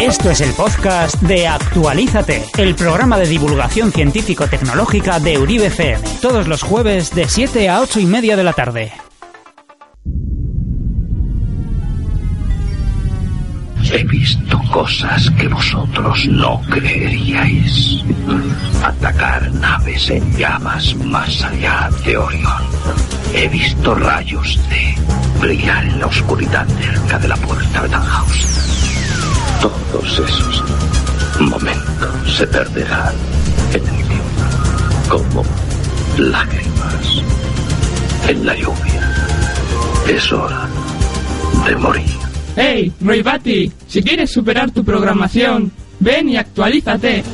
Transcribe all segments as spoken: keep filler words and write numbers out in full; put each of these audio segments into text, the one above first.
Esto es el podcast de Actualízate, el programa de divulgación científico-tecnológica de Uribe F M, todos los jueves de siete a ocho y media de la tarde. He visto cosas que vosotros no creeríais. Atacar naves en llamas más allá de Orión. He visto rayos de brillar en la oscuridad cerca de la puerta de Tannhäuser. Todos esos momentos se perderán en el tiempo, como lágrimas en la lluvia. Es hora de morir. ¡Hey, Roy Batty! Si quieres superar tu programación, ven y actualízate.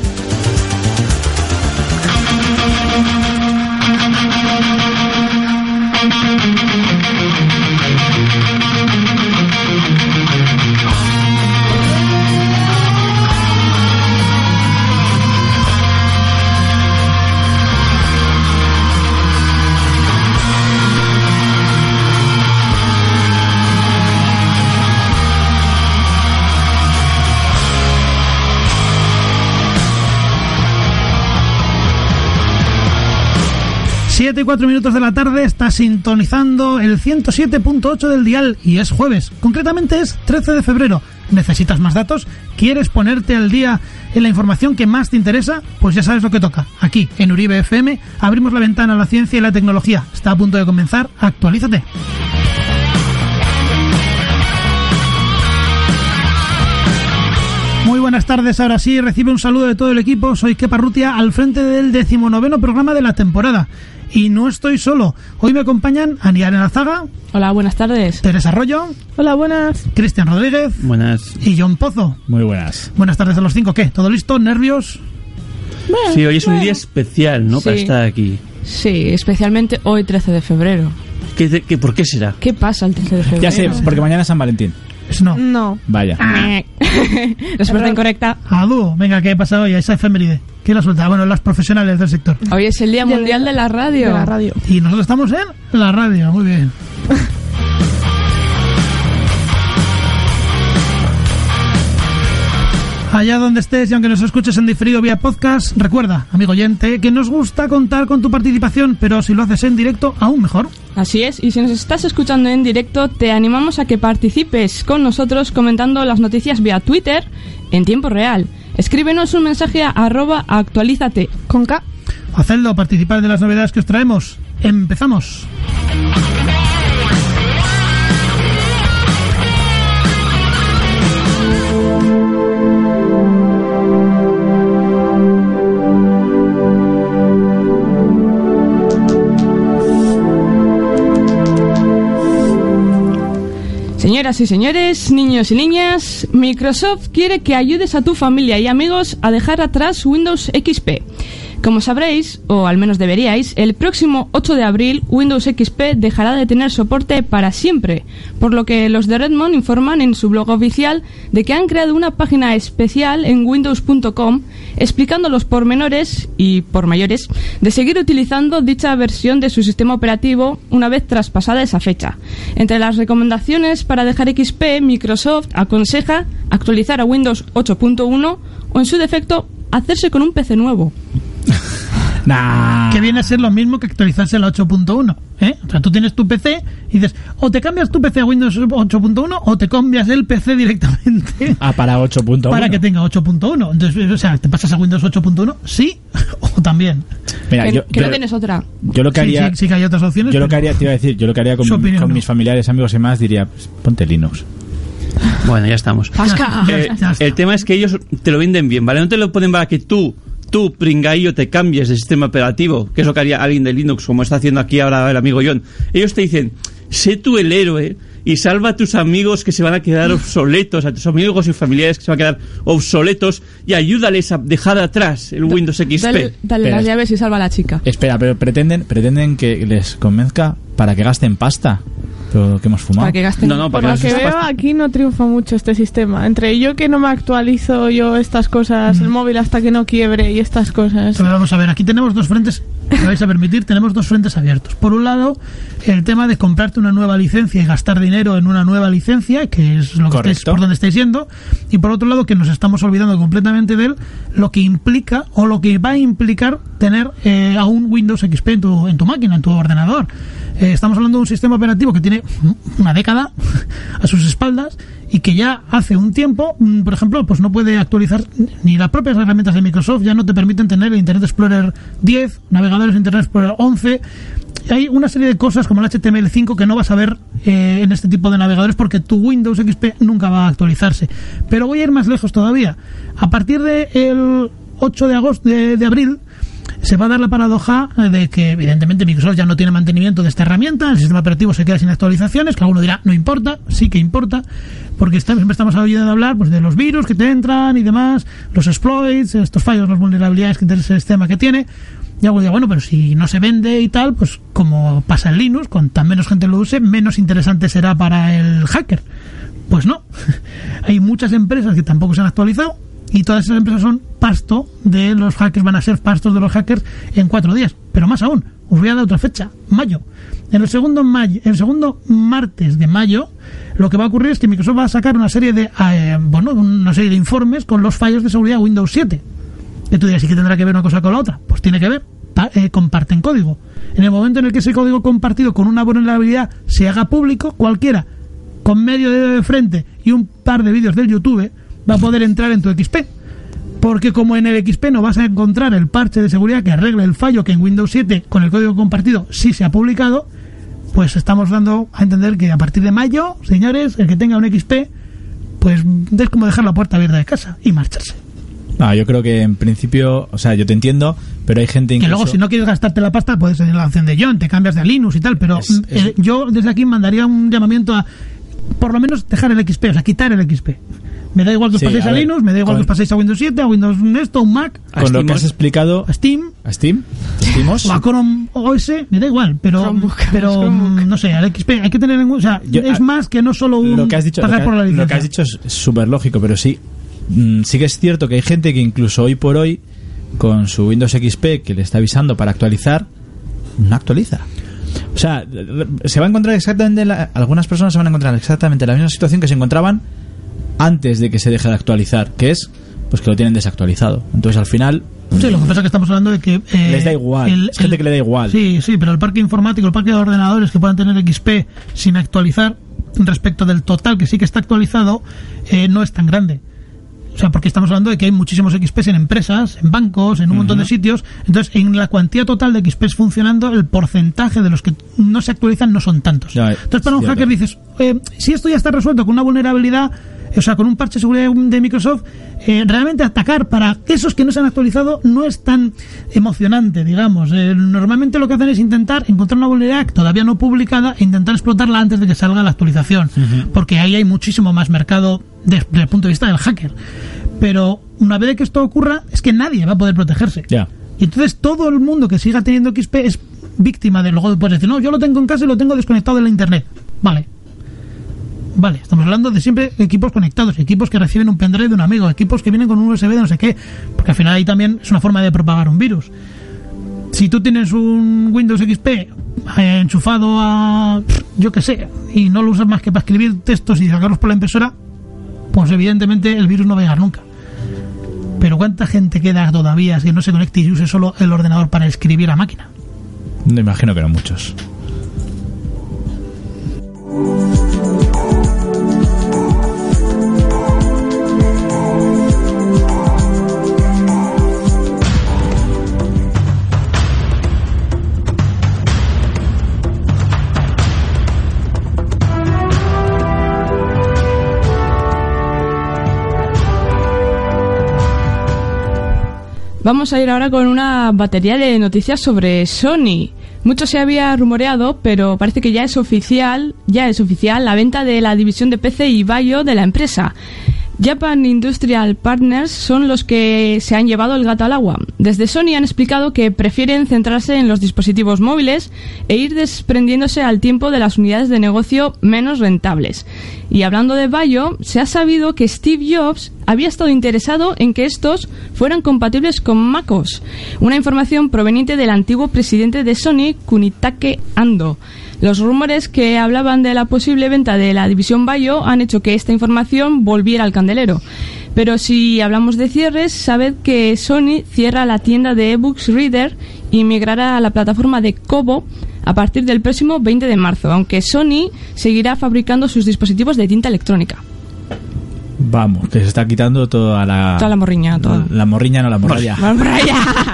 siete y cuatro minutos de la tarde, está sintonizando el ciento siete punto ocho del dial y es jueves, concretamente es trece de febrero. ¿Necesitas más datos? ¿Quieres ponerte al día en la información que más te interesa? Pues ya sabes lo que toca. Aquí, en Uribe F M, abrimos la ventana a la ciencia y la tecnología. Está a punto de comenzar, actualízate. Muy buenas tardes, ahora sí, recibe un saludo de todo el equipo. Soy Kepa Rutia, al frente del decimonoveno programa de la temporada. Y no estoy solo. Hoy me acompañan Aniar Enazaga. Hola, buenas tardes. Teresa Arroyo. Hola, buenas. Cristian Rodríguez. Buenas. Y John Pozo. Muy buenas. Buenas tardes a los cinco. ¿Qué? ¿Todo listo? ¿Nervios? Bueno, sí, hoy es bueno. un día especial, ¿no? Sí. Para estar aquí. Sí, especialmente hoy, trece de febrero. ¿Qué, qué, ¿Por qué será? ¿Qué pasa el trece de febrero? Ya sé, porque mañana es San Valentín. No. No. Vaya. Respuesta incorrecta. Adu, venga, ¿qué pasa hoy? Esa efeméride. ¿Quién la suelta? Bueno, las profesionales del sector. Hoy es el Día Mundial de la Radio. De la radio. Y nosotros estamos en la radio, muy bien. Allá donde estés y aunque nos escuches en diferido vía podcast, recuerda, amigo oyente, que nos gusta contar con tu participación, pero si lo haces en directo, aún mejor. Así es, y si nos estás escuchando en directo, te animamos a que participes con nosotros comentando las noticias vía Twitter en tiempo real. Escríbenos un mensaje a arroba actualízate con K. Hacedlo, participar de las novedades que os traemos. ¡Empezamos! Señoras y señores, niños y niñas, Microsoft quiere que ayudes a tu familia y amigos a dejar atrás Windows X P. Como sabréis, o al menos deberíais, el próximo ocho de abril Windows X P dejará de tener soporte para siempre, por lo que los de Redmond informan en su blog oficial de que han creado una página especial en windows punto com explicando los pormenores y por mayores de seguir utilizando dicha versión de su sistema operativo una vez traspasada esa fecha. Entre las recomendaciones para dejar X P, Microsoft aconseja actualizar a Windows ocho punto uno o en su defecto hacerse con un P C nuevo. Nah. Que viene a ser lo mismo que actualizarse la ocho punto uno, ¿eh? O sea, tú tienes tu P C y dices, o te cambias tu P C a Windows ocho punto uno o te cambias el P C directamente Ah, para ocho punto uno. para que tenga ocho punto uno. Entonces, o sea, ¿te pasas a Windows ocho punto uno? Sí o también. Mira, que yo, que yo, no tienes otra. yo lo que Sí, haría, sí, sí que hay otras opciones. yo lo que pero- haría, te iba a decir, yo lo que haría con, Su opinión, con no. mis familiares, amigos y más, diría, pues, ponte Linux. Bueno, ya estamos. Pasca. Eh, Ya está. el tema es que ellos te lo venden bien, ¿vale? No te lo ponen para que tú, tú, pringaillo, te cambies de sistema operativo, que es lo que haría alguien de Linux, como está haciendo aquí ahora el amigo John. Ellos te dicen, sé tú el héroe y salva a tus amigos que se van a quedar obsoletos, a tus amigos y familiares que se van a quedar obsoletos, y ayúdales a dejar atrás el Windows X P. Dale, dale Espera. las llaves y salva a la chica. Espera, pero pretenden, pretenden que les convenzca para que gasten pasta. Pero que hemos fumado. Para que gasten. No, no, Por para lo que que gases veo, pasta. aquí no triunfa mucho este sistema. Entre yo que no me actualizo yo estas cosas, el móvil hasta que no quiebre y estas cosas. Pero vamos a ver, aquí tenemos dos frentes me vais a permitir, tenemos dos frentes abiertos. Por un lado, el tema de comprarte una nueva licencia y gastar dinero en una nueva licencia, que es lo que estáis, por donde estáis yendo. Y por otro lado, que nos estamos olvidando completamente de él, lo que implica o lo que va a implicar tener eh, a un Windows X P en tu, en tu máquina, en tu ordenador. Eh, estamos hablando de un sistema operativo que tiene una década a sus espaldas y que ya hace un tiempo, por ejemplo, pues no puede actualizar, ni las propias herramientas de Microsoft ya no te permiten tener el Internet Explorer diez, navegadores Internet Explorer once. Hay una serie de cosas como el H T M L cinco que no vas a ver eh, en este tipo de navegadores porque tu Windows X P nunca va a actualizarse. Pero voy a ir más lejos todavía. A partir del ocho de agosto de, de abril se va a dar la paradoja de que evidentemente Microsoft ya no tiene mantenimiento de esta herramienta, el sistema operativo se queda sin actualizaciones, que alguno dirá, no importa, sí que importa, porque está, siempre estamos oyendo hablar pues de los virus que te entran y demás, los exploits, estos fallos, las vulnerabilidades que tiene ese sistema que tiene. Y algo digo, bueno, pero si no se vende y tal, pues como pasa en Linux, cuanta menos gente lo use, menos interesante será para el hacker. Pues no, hay muchas empresas que tampoco se han actualizado, y todas esas empresas son pasto de los hackers, van a ser pastos de los hackers en cuatro días. Pero más aún, os voy a dar otra fecha, mayo. En el segundo mayo, el segundo martes de mayo, lo que va a ocurrir es que Microsoft va a sacar una serie de eh, bueno, una serie de informes con los fallos de seguridad Windows siete. Que tú dirás, ¿y qué tendrá que ver una cosa con la otra? Pues tiene que ver, pa, eh, comparten código. En el momento en el que ese código compartido con una vulnerabilidad se haga público, cualquiera con medio dedo de frente y un par de vídeos del YouTube va a poder entrar en tu X P, porque como en el X P no vas a encontrar el parche de seguridad que arregle el fallo que en Windows siete con el código compartido sí se ha publicado, pues estamos dando a entender que a partir de mayo, señores, el que tenga un X P, pues es como dejar la puerta abierta de casa y marcharse. No, yo creo que en principio, o sea, yo te entiendo, pero hay gente incluso... Que luego si no quieres gastarte la pasta puedes tener la opción de John, te cambias de Linux y tal, pero es, es... Eh, yo desde aquí mandaría un llamamiento a por lo menos dejar el X P, o sea, quitar el X P. Me da igual que os sí, paséis a, a ver, Linux, me da igual con, que os paséis a Windows siete, a Windows Nesto, a un Mac. Con a lo que has explicado... A Steam. ¿A Steam? ¿Steamos? O a Chrome O S, me da igual, pero, Chromebook, pero Chromebook. No sé, al X P hay que tener en... O sea, o sea, es más que no solo un lo que has dicho, pagar lo que, por la licencia. Lo que has dicho es súper lógico, pero sí, mmm, sí que es cierto que hay gente que incluso hoy por hoy, con su Windows X P, que le está avisando para actualizar, no actualiza. O sea, se va a encontrar exactamente la, algunas personas se van a encontrar exactamente la misma situación que se encontraban antes de que se deje de actualizar, que es pues que lo tienen desactualizado. Entonces al final sí, lo que pasa es que estamos hablando de que eh, les da igual, el, es gente el, que le da igual. Sí, sí, pero el parque informático, el parque de ordenadores que puedan tener X P sin actualizar respecto del total que sí que está actualizado, eh, no es tan grande. O sea, porque estamos hablando de que hay muchísimos X Pes en empresas, en bancos, en un uh-huh. montón de sitios. Entonces, en la cuantía total de X Pes funcionando, el porcentaje de los que no se actualizan no son tantos. Ya, entonces, para un cierto. hacker dices, eh, si esto ya está resuelto con una vulnerabilidad, o sea, con un parche de seguridad de Microsoft, eh, realmente atacar para esos que no se han actualizado no es tan emocionante, digamos. Eh, normalmente lo que hacen es intentar encontrar una vulnerabilidad todavía no publicada e intentar explotarla antes de que salga la actualización. Uh-huh. Porque ahí hay muchísimo más mercado desde, desde el punto de vista del hacker. Pero una vez que esto ocurra, es que nadie va a poder protegerse. Yeah. Y entonces todo el mundo que siga teniendo X P es víctima de luego puedes decir, no, yo lo tengo en casa y lo tengo desconectado de la internet. Vale. Vale, estamos hablando de siempre equipos conectados, equipos que reciben un pendrive de un amigo, equipos que vienen con un U S B de no sé qué, porque al final ahí también es una forma de propagar un virus. Si tú tienes un Windows X P eh, enchufado a, yo qué sé, y no lo usas más que para escribir textos y sacarlos por la impresora, pues evidentemente el virus no va a llegar nunca. Pero ¿cuánta gente queda todavía si no se conecte y use solo el ordenador para escribir a máquina? Me imagino que no muchos. Vamos a ir ahora con una batería de noticias sobre Sony. Mucho se había rumoreado, pero parece que ya es oficial, ya es oficial la venta de la división de P C y Vaio de la empresa. Japan Industrial Partners son los que se han llevado el gato al agua. Desde Sony han explicado que prefieren centrarse en los dispositivos móviles e ir desprendiéndose al tiempo de las unidades de negocio menos rentables. Y hablando de Vaio, se ha sabido que Steve Jobs había estado interesado en que estos fueran compatibles con MacOS. Una información proveniente del antiguo presidente de Sony, Kunitake Ando. Los rumores que hablaban de la posible venta de la división Vaio han hecho que esta información volviera al candelero. Pero si hablamos de cierres, sabed que Sony cierra la tienda de eBooks Reader y migrará a la plataforma de Kobo a partir del próximo veinte de marzo, aunque Sony seguirá fabricando sus dispositivos de tinta electrónica. Vamos, que se está quitando toda la... Toda la morriña. Toda. La morriña, no la morralla. La morralla.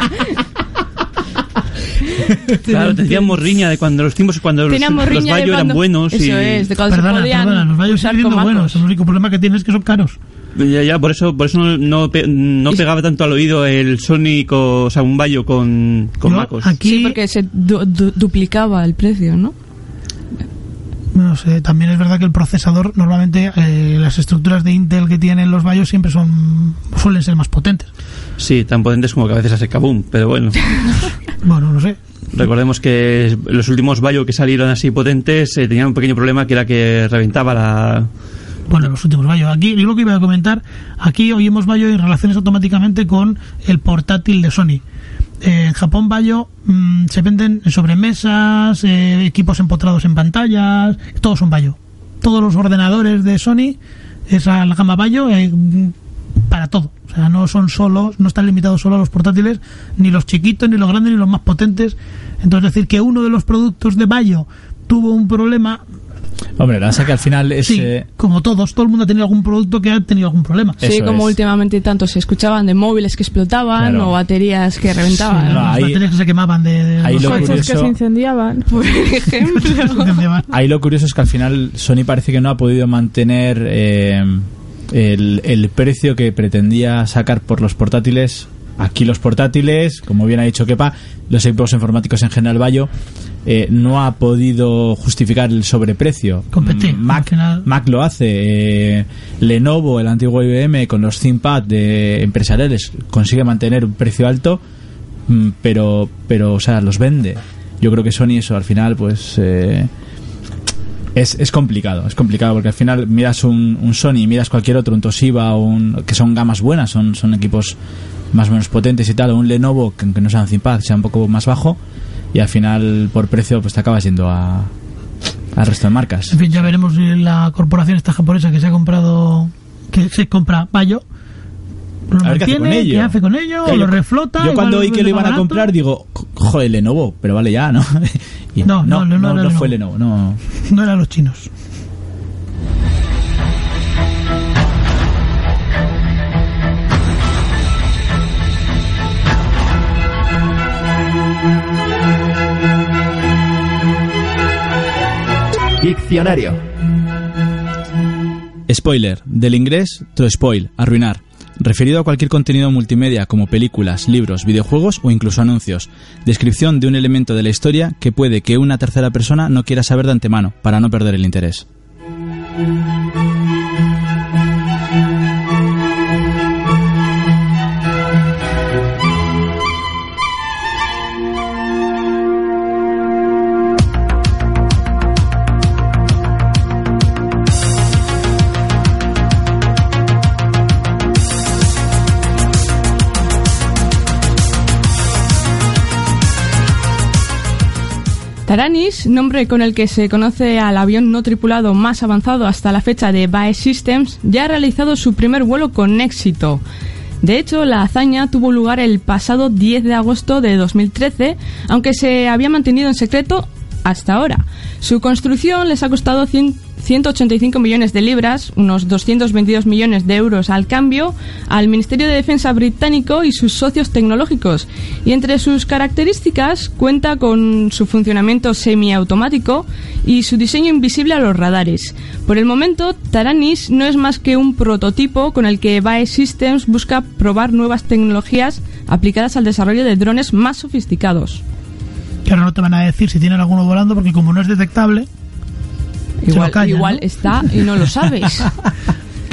Claro, tenían morriña de cuando los tiempos cuando los, los Vaio eran buenos. Eso y... es, de cuando Perdona, se podían perdona, los Vaio siguen siendo buenos. El único problema que tienen es que son caros. Ya, ya, por eso, por eso no, no, pe- no pegaba tanto al oído el Sony, con, o sea, un Vaio con, con Yo, MacOS. aquí, Sí, porque se du- du- duplicaba el precio, ¿no? no sé, también es verdad que el procesador, normalmente eh, las estructuras de Intel que tienen los Vaio siempre son suelen ser más potentes. Sí, tan potentes como que a veces hace kaboom, pero bueno. Bueno, no sé. Recordemos que los últimos Vaio que salieron así potentes eh, tenían un pequeño problema que era que reventaba la... Bueno, los últimos Vaio. Aquí, yo lo que iba a comentar, aquí oímos Vaio en relaciones automáticamente con el portátil de Sony. Eh, en Japón Vaio mmm, se venden en sobremesas, eh, equipos empotrados en pantallas, todos son Vaio. Todos los ordenadores de Sony, esa la gama Vaio, eh, para todo. O sea, no son solo, no están limitados solo a los portátiles, ni los chiquitos, ni los grandes, ni los más potentes. Entonces, decir que uno de los productos de Vaio tuvo un problema... Hombre, la verdad que al final es... Sí, eh, como todos, todo el mundo ha tenido algún producto que ha tenido algún problema. Sí, Eso como es. últimamente tanto se escuchaban de móviles que explotaban Claro. o baterías que reventaban. Sí, No, las ahí- baterías que se quemaban de, de ahí los lo coches. Coches que curioso- se incendiaban. Por ejemplo. que se llevan. Ahí lo curioso es que al final Sony parece que no ha podido mantener eh, el, el precio que pretendía sacar por los portátiles. Aquí los portátiles, como bien ha dicho Kepa, los equipos informáticos en general Vaio, eh, no ha podido justificar el sobreprecio. Competir, Mm, Mac, al final. Mac lo hace. eh, Lenovo, el antiguo I B M, con los ThinkPad de empresariales, consigue mantener un precio alto, mm, pero, pero, o sea, los vende. Yo creo que Sony eso al final, pues... Eh, Es, es complicado, es complicado porque al final miras un, un Sony, miras cualquier otro, un Toshiba, un, que son gamas buenas, son, son equipos más o menos potentes y tal, o un Lenovo que, que no sean ThinkPad, sea un poco más bajo, y al final por precio pues te acabas yendo a al resto de marcas. En fin, ya veremos si la corporación esta japonesa que se ha comprado, que se compra Vaio, lo A ver qué hace con mantiene, ello. qué hace con ello, Claro, lo yo- reflota. Yo igual cuando oí que vende lo iban a barato. comprar digo, joder, Lenovo, pero vale ya, ¿no? Y No, no, no, no era fue Lenovo. Lenovo, no. No eran los chinos. Diccionario. Spoiler, del inglés to spoil, arruinar, referido a cualquier contenido multimedia como películas, libros, videojuegos o incluso anuncios. Descripción de un elemento de la historia que puede que una tercera persona no quiera saber de antemano, para no perder el interés. Taranis, nombre con el que se conoce al avión no tripulado más avanzado hasta la fecha de B A E Systems, ya ha realizado su primer vuelo con éxito. De hecho, la hazaña tuvo lugar el pasado diez de agosto de dos mil trece, aunque se había mantenido en secreto hasta ahora. Su construcción les ha costado ciento ochenta y cinco millones de libras, unos doscientos veintidós millones de euros al cambio, al Ministerio de Defensa británico y sus socios tecnológicos. Y entre sus características cuenta con su funcionamiento semiautomático y su diseño invisible a los radares. Por el momento, Taranis no es más que un prototipo con el que B A E Systems busca probar nuevas tecnologías aplicadas al desarrollo de drones más sofisticados. Que ahora no te van a decir si tienen alguno volando, porque como no es detectable, se Igual, lo callan, igual ¿no? está y no lo sabes.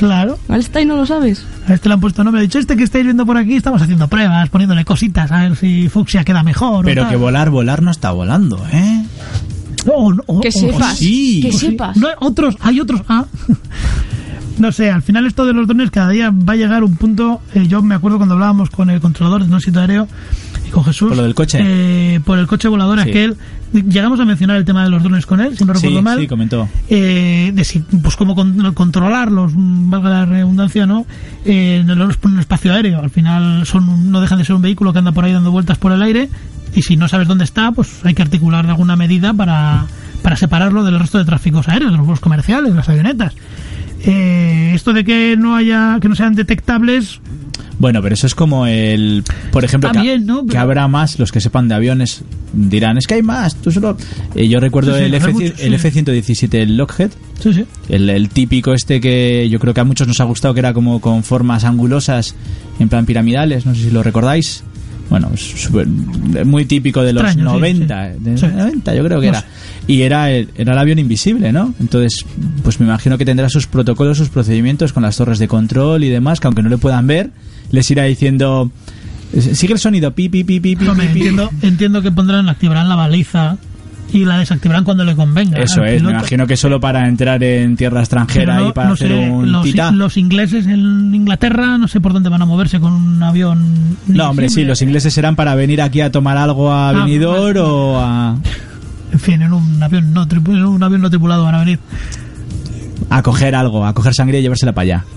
Claro. Al está y no lo sabes. A este le han puesto nombre. Ha dicho, este que estáis viendo por aquí, estamos haciendo pruebas, poniéndole cositas, a ver si Fucsia queda mejor. Pero o que tal. volar, volar no está volando, ¿eh? O- o- Que o- sepas. sí. Que o sí. sepas. No, otros, hay otros. Ah. No sé, al final esto de los drones cada día va a llegar un punto. Eh, yo me acuerdo cuando hablábamos con el controlador de tránsito aéreo y con Jesús. Por lo del coche. eh, por el coche volador Sí. aquel. Llegamos a mencionar el tema de los drones con él, si no recuerdo Sí, mal. sí, comentó. Eh, de si, pues cómo con- controlarlos, mm, valga la redundancia, ¿no? Eh, no los ponen en espacio aéreo. Al final son un- no dejan de ser un vehículo que anda por ahí dando vueltas por el aire. Y si no sabes dónde está, pues hay que articular alguna medida para, para separarlo del resto de tráficos aéreos, de los vuelos comerciales, las avionetas. Eh, esto de que no haya, que no sean detectables, Bueno, pero eso es como el... Por ejemplo, Está que, bien, ¿no? que Pero- habrá más, los que sepan de aviones dirán, es que hay más, tú solo... Eh, yo recuerdo Sí, sí, el, hay F, muchos, sí. el F ciento diecisiete, el Lockheed, sí, sí. el, el típico este que yo creo que a muchos nos ha gustado, que era como con formas angulosas, en plan piramidales, no sé si lo recordáis. Bueno, es súper- muy típico de los Extraño, sí, noventa, sí. de Sí. noventa yo creo que No era. sé. Y era el, era el avión invisible, ¿no? Entonces, pues me imagino que tendrá sus protocolos, sus procedimientos con las torres de control y demás, que aunque no le puedan ver, les irá diciendo, sigue el sonido, pi, pi, pi, pi, pi, Hombre, pi, pi. entiendo, entiendo que pondrán, activarán la baliza y la desactivarán cuando le convenga. Eso al es, me piloto. imagino que solo para entrar en tierra extranjera Pero no- y para no hacer sé, un los, tita. los ingleses en Inglaterra no sé por dónde van a moverse con un avión. No, hombre, sí, invisible. los ingleses serán para venir aquí a tomar algo a Ah, Benidorm vale. o a, En fin, en un avión no, tripu- en un avión no tripulado van a venir. a coger algo, a coger sangre y llevársela para allá.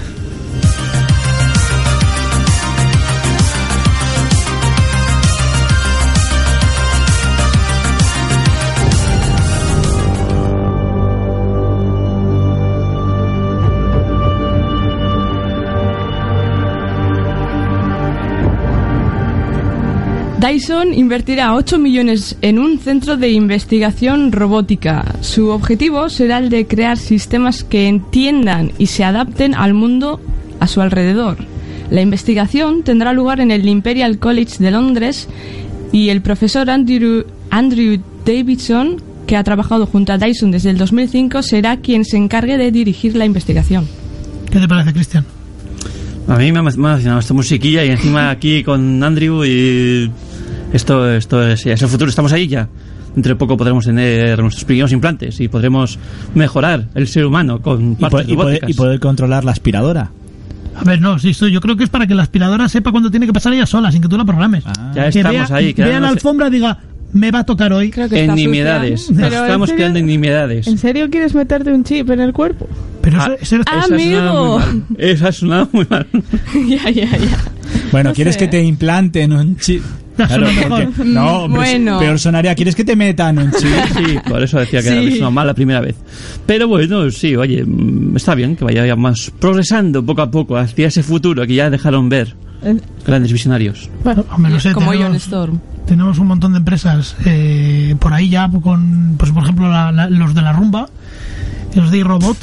Dyson invertirá ocho millones en un centro de investigación robótica. Su objetivo será el de crear sistemas que entiendan y se adapten al mundo a su alrededor. La investigación tendrá lugar en el Imperial College de Londres y el profesor Andrew, Andrew Davidson, que ha trabajado junto a Dyson desde el dos mil cinco, será quien se encargue de dirigir la investigación. ¿Qué te parece, Cristian? A mí me ha me ha emocionado esta musiquilla y encima aquí con Andrew y esto, esto es, es el futuro, estamos ahí ya. Dentro de poco podremos tener nuestros primeros implantes y podremos mejorar el ser humano con Y, partes po- y poder, robóticas. y poder controlar la aspiradora. A ver, no, sí, esto yo creo que es para que la aspiradora sepa cuándo tiene que pasar ella sola, sin que tú la programes. Ah. Ya que estamos vea, ahí, vea la quedándonos alfombra y diga, me va a tocar hoy. Creo que está en sucia. nimiedades. Pero, Nos ¿en estamos serio? quedando en nimiedades. ¿En serio quieres meterte un chip en el cuerpo? Pero Ah, eso, eso- Ah, Esa ha sonado amigo. muy mal. Esa ha sonado muy mal. ya, ya, ya. Bueno, No ¿quieres sé. que te implanten un chip? Ya suena porque- mejor. no, hombre, Bueno. peor sonaría, ¿quieres que te metan un chip? Sí, por eso decía que Sí. había sonado mal la primera vez. Pero bueno, sí, oye, mm, está bien que vayamos progresando poco a poco hacia ese futuro que ya dejaron ver Eh, grandes visionarios. Bueno, Hombre, no sé, Como tenemos- Ion Storm. tenemos un montón de empresas eh, por ahí ya con, pues por ejemplo la- la- los de la rumba, los de iRobot.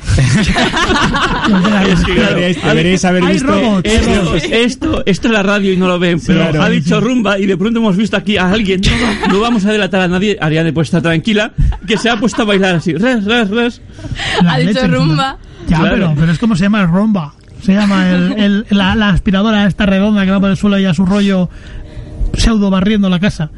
Los de la- Es que, claro, Deberíais, deberíais haber Hay visto... robots. Esto, esto, esto es la radio y no lo ven, pero claro, ha sí, dicho sí. rumba y de pronto hemos visto aquí a alguien, no, no vamos a delatar a nadie, Ariane pues está tranquila, que se ha puesto a bailar así, ras, ras, ras. la Ha dicho leche, rumba. Ya, Claro. pero, pero es como se llama el rumba. Se llama el, el- la, la aspiradora esta redonda que va por el suelo y a su rollo pseudo barriendo la casa.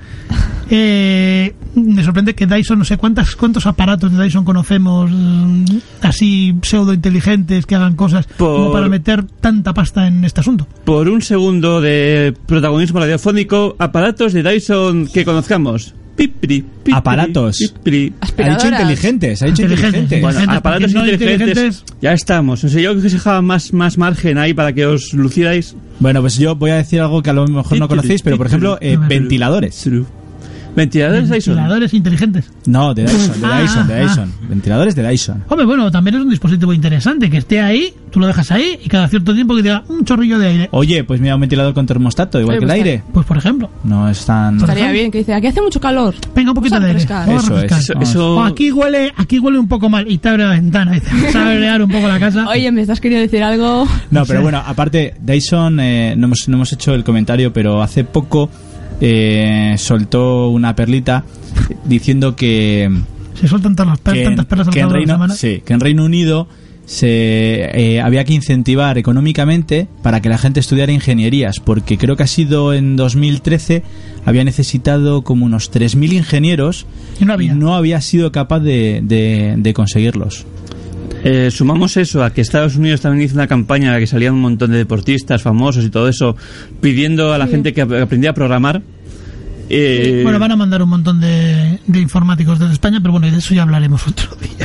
Eh, me sorprende que Dyson, no sé cuántas, cuántos aparatos de Dyson conocemos mm, así pseudo inteligentes que hagan cosas como Por- para meter tanta pasta en este asunto. Por un segundo de protagonismo radiofónico, aparatos de Dyson que conozcamos. Pipri, pipri, Aparatos. pipri. Ha dicho Aspiradoras. inteligentes, ha dicho Inteligentes. inteligentes. Bueno, Inteligentes, aparatos porque no inteligentes, inteligentes- ya estamos. O sea, yo creo que se dejaba más, más margen ahí para que os lucierais. Bueno, pues yo voy a decir algo que a lo mejor no conocéis, pero por ejemplo, eh, ventiladores. Ventiladores Dyson. Ventiladores inteligentes. No, de Dyson, de Ah, Dyson, de ah. Dyson. Ventiladores de Dyson. Hombre, bueno, también es un dispositivo interesante que esté ahí, tú lo dejas ahí y cada cierto tiempo que te da un chorrillo de aire. Oye, pues mira, un ventilador con termostato, igual Oye, que el pues aire. Pues por ejemplo, No es tan... Estaría bien que dice, aquí hace mucho calor. venga un poquito Vamos a de aire. refrescar. Vamos a Eso es. refrescar. Eso, eso- O aquí huele, aquí huele un poco mal y te abre la ventana y te sabe airear un poco la casa. Oye, ¿me estás queriendo decir algo? No, pero Sí. bueno, aparte, Dyson, eh, no, hemos, no hemos hecho el comentario, pero hace poco eh, soltó una perlita diciendo que, Se sueltan todas las per- que, tantas perlas al que en cabo de la Reino, semana. sí, que en Reino Unido se eh, había que incentivar económicamente para que la gente estudiara ingenierías, porque creo que ha sido en dos mil trece, había necesitado como unos tres mil ingenieros y no había, y no había sido capaz de, de, de conseguirlos. Eh, sumamos eso a que Estados Unidos también hizo una campaña en la que salían un montón de deportistas famosos y todo eso, pidiendo a la sí. gente que aprendiera a programar. Eh... Bueno, van a mandar un montón de, de informáticos desde España, pero bueno, de eso ya hablaremos otro día.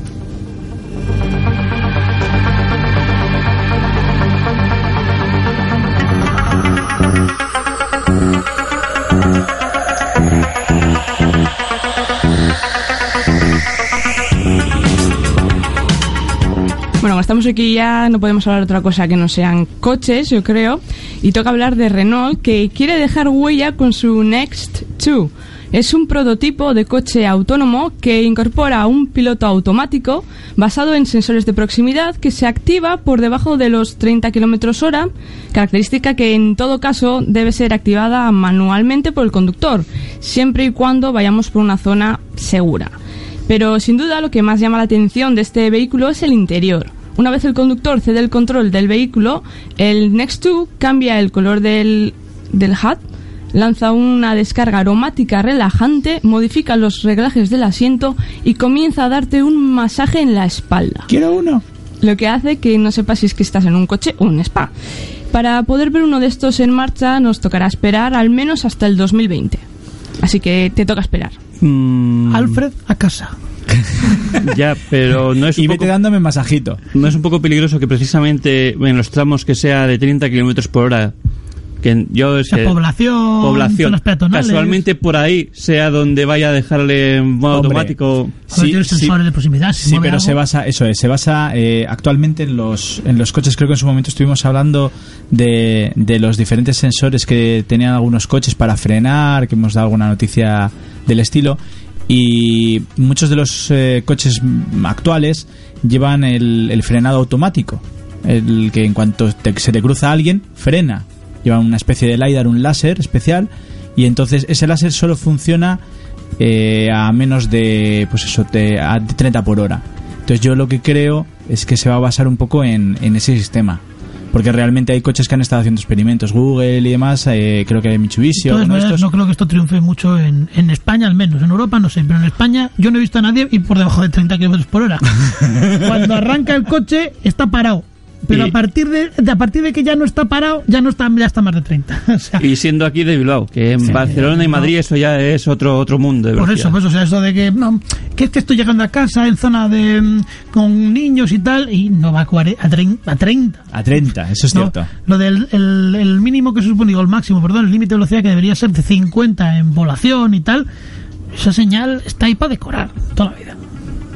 Bueno, como estamos aquí ya no podemos hablar de otra cosa que no sean coches, yo creo, y toca hablar de Renault, que quiere dejar huella con su Next dos. Es un prototipo de coche autónomo que incorpora un piloto automático basado en sensores de proximidad que se activa por debajo de los treinta kilómetros hora, característica que en todo caso debe ser activada manualmente por el conductor, siempre y cuando vayamos por una zona segura. Pero sin duda lo que más llama la atención de este vehículo es el interior. Una vez el conductor cede el control del vehículo, el Next dos cambia el color del, del H U D, lanza una descarga aromática relajante, modifica los reglajes del asiento y comienza a darte un masaje en la espalda. ¡Quiero uno! Lo que hace que no sepas si es que estás en un coche o un spa. Para poder ver uno de estos en marcha nos tocará esperar al menos hasta el dos mil veinte. Así que te toca esperar. Mm. Alfred, a casa. Ya, pero no es un y vete poco, dándome masajito. No es un poco peligroso que precisamente en los tramos que sea de treinta kilómetros por hora, que yo o sea, sé, población, población zonas peatonales, casualmente por ahí sea donde vaya a dejarle en modo Hombre, automático. Sí, tiene sensores sí, de proximidad. Sí, pero algo. se basa, eso es, se basa eh, actualmente en los en los coches. Creo que en su momento estuvimos hablando de, de los diferentes sensores que tenían algunos coches para frenar, que hemos dado alguna noticia del estilo. Y muchos de los eh, coches actuales llevan el, el frenado automático, el que en cuanto te, se te cruza alguien, frena. Llevan una especie de LiDAR, un láser especial, y entonces ese láser solo funciona eh, a menos de, pues eso, de, a treinta por hora. Entonces yo lo que creo es que se va a basar un poco en, en ese sistema. Porque realmente hay coches que han estado haciendo experimentos, Google y demás, eh, creo que hay Mitsubishi. Entonces, no, estos... no creo que esto triunfe mucho en, en España, al menos. En Europa no sé, pero en España yo no he visto a nadie ir por debajo de treinta kilómetros por hora. Cuando arranca el coche está parado. Pero y, a partir de, de a partir de que ya no está parado, ya no está ya está más de treinta. O sea, y siendo aquí de Bilbao, que en sí, Barcelona y Madrid no. Eso ya es otro otro mundo de por velocidad. eso, pues o sea, eso de que no, que es que estoy llegando a casa en zona de con niños y tal y no va a, cuarenta, a, treinta, a treinta. A treinta, eso es no, cierto. Lo del el, el mínimo que se supone, digo, el máximo, perdón, el límite de velocidad que debería ser de cincuenta en población y tal, esa señal está ahí para decorar toda la vida.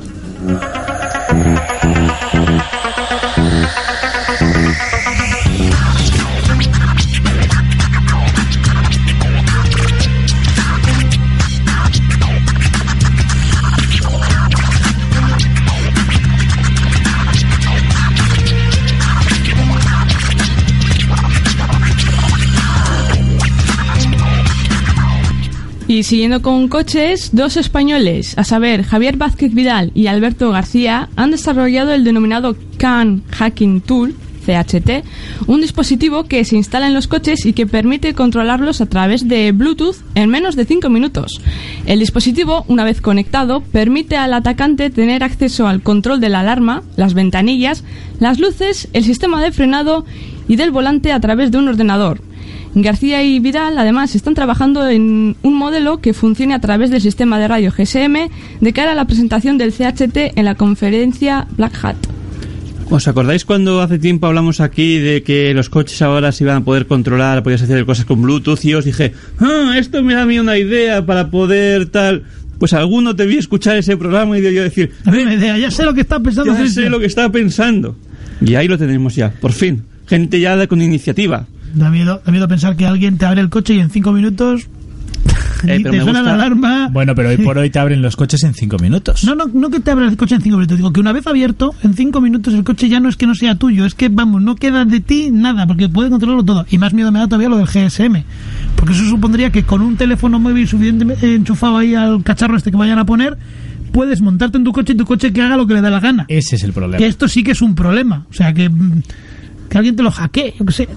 Y siguiendo con coches, dos españoles, a saber, Javier Vázquez Vidal y Alberto García, han desarrollado el denominado CAN Hacking Tool, C H T, un dispositivo que se instala en los coches y que permite controlarlos a través de Bluetooth en menos de cinco minutos. El dispositivo, una vez conectado, permite al atacante tener acceso al control de la alarma, las ventanillas, las luces, el sistema de frenado y del volante a través de un ordenador. García y Vidal además están trabajando en un modelo que funcione a través del sistema de radio G S M de cara a la presentación del C H T en la conferencia Black Hat. ¿Os acordáis cuando hace tiempo hablamos aquí de que los coches ahora se iban a poder controlar, podías hacer cosas con Bluetooth? Y os dije, ah, esto me da a mí una idea para poder tal... Pues alguno te vi escuchar ese programa y yo decir... A mí una idea, ya sé lo que está pensando. Ya sé lo que estaba pensando. Y ahí lo tenemos ya, por fin. Gente ya con iniciativa. Da miedo, da miedo pensar que alguien te abre el coche y en cinco minutos eh, te suena gusta... la alarma. Bueno, pero hoy por hoy te abren los coches en cinco minutos. No, no, no que te abra el coche en cinco minutos. Digo que una vez abierto, en cinco minutos el coche ya no es que no sea tuyo, es que, vamos, no queda de ti nada, porque puede controlarlo todo. Y más miedo me da todavía lo del G S M. Porque eso supondría que con un teléfono móvil suficientemente enchufado ahí al cacharro este que vayan a poner, puedes montarte en tu coche y tu coche que haga lo que le da la gana. Ese es el problema. Que esto sí que es un problema. O sea, que, que alguien te lo hackee, yo qué sé.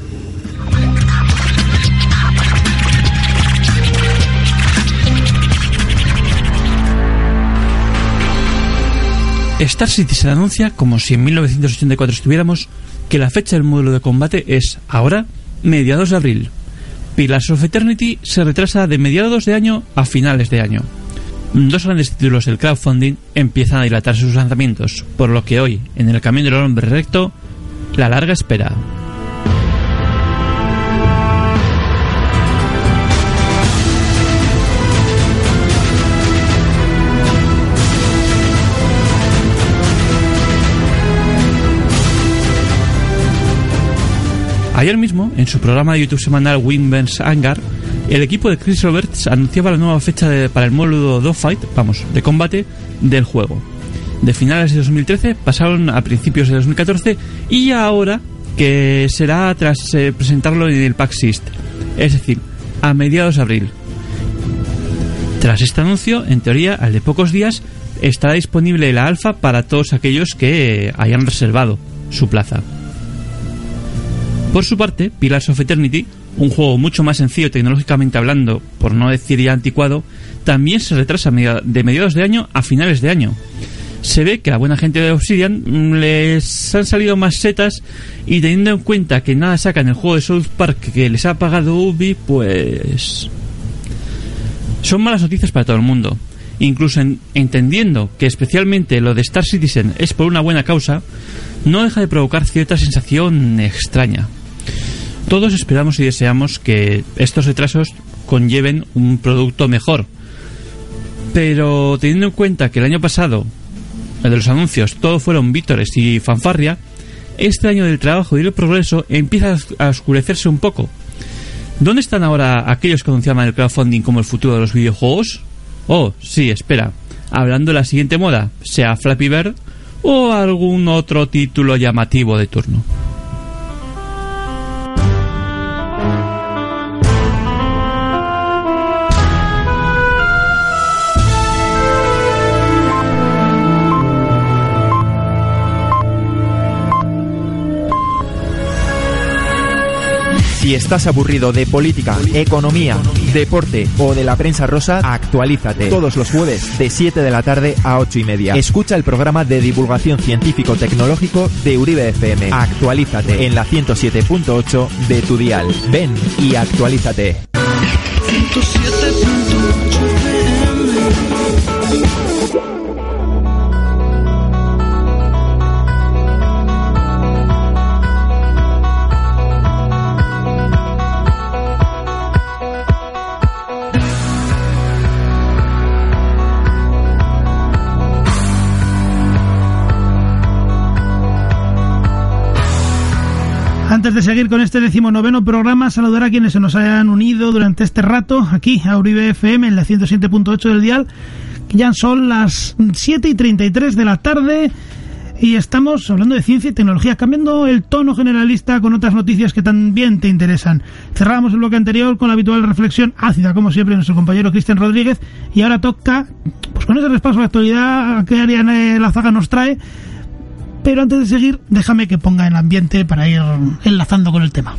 Star Citizen anuncia, como si en mil novecientos ochenta y cuatro estuviéramos, que la fecha del módulo de combate es, ahora, mediados de abril. Pillars of Eternity se retrasa de mediados de año a finales de año. Dos grandes títulos del crowdfunding empiezan a dilatar sus lanzamientos, por lo que hoy, en el camino del hombre recto, la larga espera. Ayer mismo, en su programa de YouTube semanal Winbens Hangar, el equipo de Chris Roberts anunciaba la nueva fecha de, para el módulo Dogfight, vamos, de combate del juego. De finales de dos mil trece pasaron a principios de dos mil catorce y ahora que será tras eh, presentarlo en el PAX East, es decir, a mediados de abril. Tras este anuncio, en teoría, al de pocos días, estará disponible la alfa para todos aquellos que eh, hayan reservado su plaza. Por su parte, Pillars of Eternity, un juego mucho más sencillo tecnológicamente hablando, por no decir ya anticuado, también se retrasa de mediados de año a finales de año. Se ve que a buena gente de Obsidian les han salido más setas y teniendo en cuenta que nada sacan el juego de South Park que les ha pagado Ubi, pues... son malas noticias para todo el mundo. Incluso en, entendiendo que especialmente lo de Star Citizen es por una buena causa, no deja de provocar cierta sensación extraña. Todos esperamos y deseamos que estos retrasos conlleven un producto mejor. Pero teniendo en cuenta que el año pasado, el de los anuncios, todo fueron vítores y fanfarria, este año del trabajo y del progreso empieza a oscurecerse un poco. ¿Dónde están ahora aquellos que anunciaban el crowdfunding como el futuro de los videojuegos? Oh, sí, espera. Hablando de la siguiente moda, sea Flappy Bird o algún otro título llamativo de turno. Si estás aburrido de política, economía, deporte o de la prensa rosa, actualízate. Todos los jueves de siete de la tarde a ocho y media. Escucha el programa de divulgación científico-tecnológico de Uribe F M. Actualízate en la ciento siete punto ocho de tu dial. Ven y actualízate. ciento siete punto ocho F M. Antes de seguir con este decimonoveno programa, saludar a quienes se nos hayan unido durante este rato aquí a Uribe F M en la ciento siete punto ocho del dial. Ya son las siete y treinta y tres de la tarde y estamos hablando de ciencia y tecnología, cambiando el tono generalista con otras noticias que también te interesan. Cerrábamos el bloque anterior con la habitual reflexión ácida, como siempre, nuestro compañero Cristian Rodríguez, y ahora toca, pues con ese repaso a la actualidad que Ariane Lazaga nos trae. Pero antes de seguir, déjame que ponga el ambiente para ir enlazando con el tema.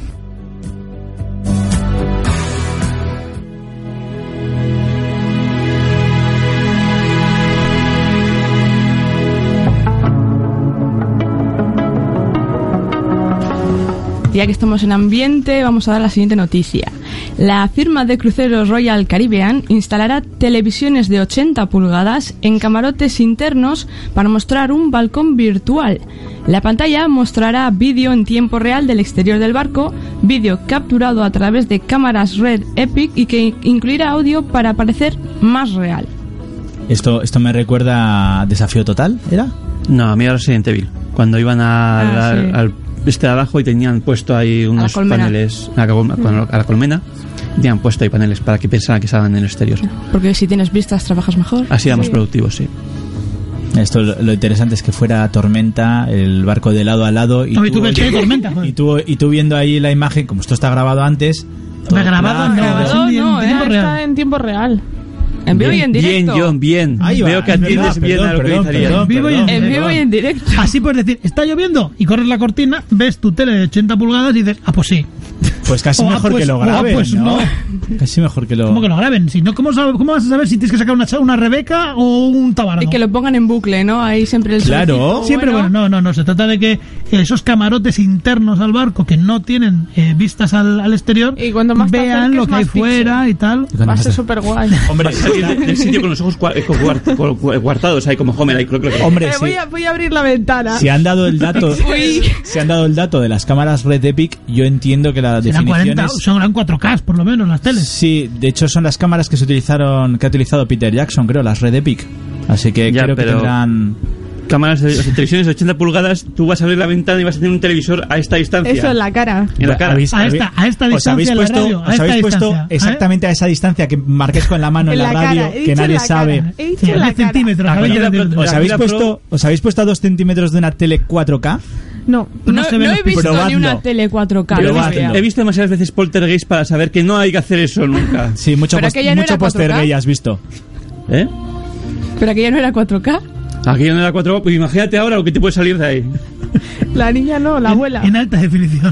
Ya que estamos en ambiente, vamos a dar la siguiente noticia. La firma de cruceros Royal Caribbean instalará televisiones de ochenta pulgadas en camarotes internos para mostrar un balcón virtual. La pantalla mostrará vídeo en tiempo real del exterior del barco, vídeo capturado a través de cámaras Red Epic y que incluirá audio para parecer más real. Esto, esto me recuerda a Desafío Total, ¿era? No, a mí era Resident Evil. Cuando iban a, ah, al, sí. al este de abajo y tenían puesto ahí unos paneles a la, colmena, a la colmena, tenían puesto ahí paneles para que pensaran que estaban en el exterior. Porque si tienes vistas trabajas mejor. Así era sí. más productivo, sí. Esto lo interesante es que fuera tormenta, el barco de lado a lado y, no, tú, y, tú, ves que hay tormenta, y, tú, y tú viendo ahí la imagen, como esto está grabado antes. Está grabado, no, grabado, es en, no, en tiempo está real. en tiempo real. En vivo y en directo. Bien, John, bien. Ahí va, Veo que es atiendes verdad, bien perdón, a lo que perdón, dice Ariel. perdón, Vivo y en perdón, En vivo perdón. y en directo. Así puedes decir, está lloviendo y corres la cortina, ves tu tele de ochenta pulgadas y dices, ah, pues sí. Pues casi O, ah, mejor pues- que lo o, ah, graben, pues ¿no? no. Casi mejor que lo... ¿Cómo que lo graben? Si no, ¿cómo, sabe- ¿Cómo vas a saber si tienes que sacar una, cha- una Rebeca o un Tabardo? Y que lo pongan en bucle, ¿no? Ahí siempre el Claro. solcito, Siempre, bueno, no, no, no. Se trata de que esos camarotes internos al barco que no tienen eh, vistas al, al exterior Y cuando más te vean acerques, lo que hay más pixel. fuera y tal. Va a ser súper guay. Hombre, Salir de- del sitio con los ojos cua- eh, cu- cuart- cu- cu- cuartados, ahí como Homer, ahí creo que... hombre, Eh, sí. voy, a, voy a abrir la ventana. Si han dado el dato, Uy. si han dado el dato de las cámaras Red Epic, yo entiendo que la Serán definición cuarenta, es... son cuatro K por lo menos las teles. Sí, de hecho son las cámaras que se utilizaron, que ha utilizado Peter Jackson, creo, las Red Epic. Así que Ya, creo que pero- tendrán... Cámaras de, o sea, televisiones de ochenta pulgadas, tú vas a abrir la ventana y vas a tener un televisor a esta distancia. Eso en la cara. En la cara. ¿Habéis- A habéis- esta- a esta os distancia habéis en la puesto, radio, a os esta habéis puesto distancia, ¿eh? exactamente a esa distancia que marquéis con la mano en, En la, la radio, cara, he que dicho nadie en la sabe. cara. He dicho Sí, en la diez cara. centímetros. La a veinte Aquila Pro- centímetros. ¿Os La habéis, Aquila puesto, Pro- ¿Os habéis puesto a dos centímetros de una tele cuatro K? No. No No, se ven no los he visto Probadlo. ni una tele cuatro K. Pero he no visto, veo. he visto demasiadas veces Poltergeist para saber que no hay que hacer eso nunca. Sí, mucho, Pero post, aquella no mucho era cuatro K. póster gay has visto. ¿Eh? Pero aquella no era cuatro K. Aquí no era cuatro, pues imagínate ahora lo que te puede salir de ahí. La niña no, la En- abuela. En, alta definición.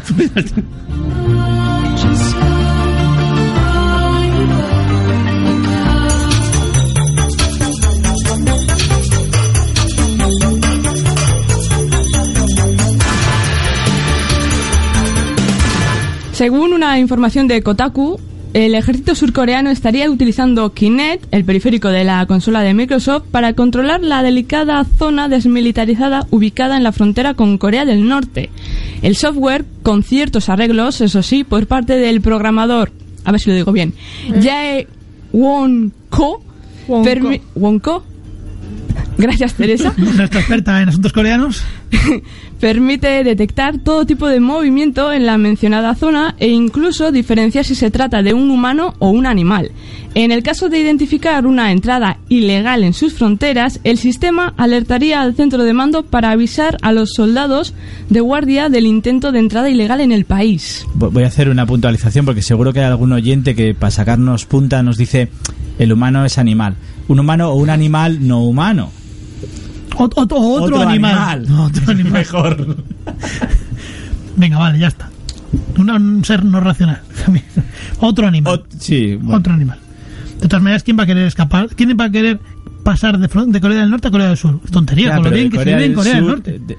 Según una información de Kotaku, el ejército surcoreano estaría utilizando Kinect, el periférico de la consola de Microsoft, para controlar la delicada zona desmilitarizada ubicada en la frontera con Corea del Norte. El software, con ciertos arreglos, eso sí, por parte del programador, a ver si lo digo bien, Jae Won-ko, Won-ko. permi- Won-ko. Gracias, Teresa. Nuestra experta en asuntos coreanos. Permite detectar todo tipo de movimiento en la mencionada zona e incluso diferenciar si se trata de un humano o un animal. En el caso de identificar una entrada ilegal en sus fronteras, el sistema alertaría al centro de mando para avisar a los soldados de guardia del intento de entrada ilegal en el país. Vo- Voy a hacer una puntualización porque seguro que hay algún oyente que para sacarnos punta nos dice el humano es animal. Un humano o un animal no humano. O, o- o otro, Otro animal. animal. No, otro animal. Mejor. Venga, vale, ya está. Un, un ser no racional. Otro animal. Ot- sí, bueno. Otro animal. De todas maneras, ¿quién va a querer escapar? ¿Quién va a querer pasar de, fron- de Corea del Norte a Corea del Sur? Es tontería, Ya, con lo pero bien de que se vive en del Corea del Sur, Norte. de-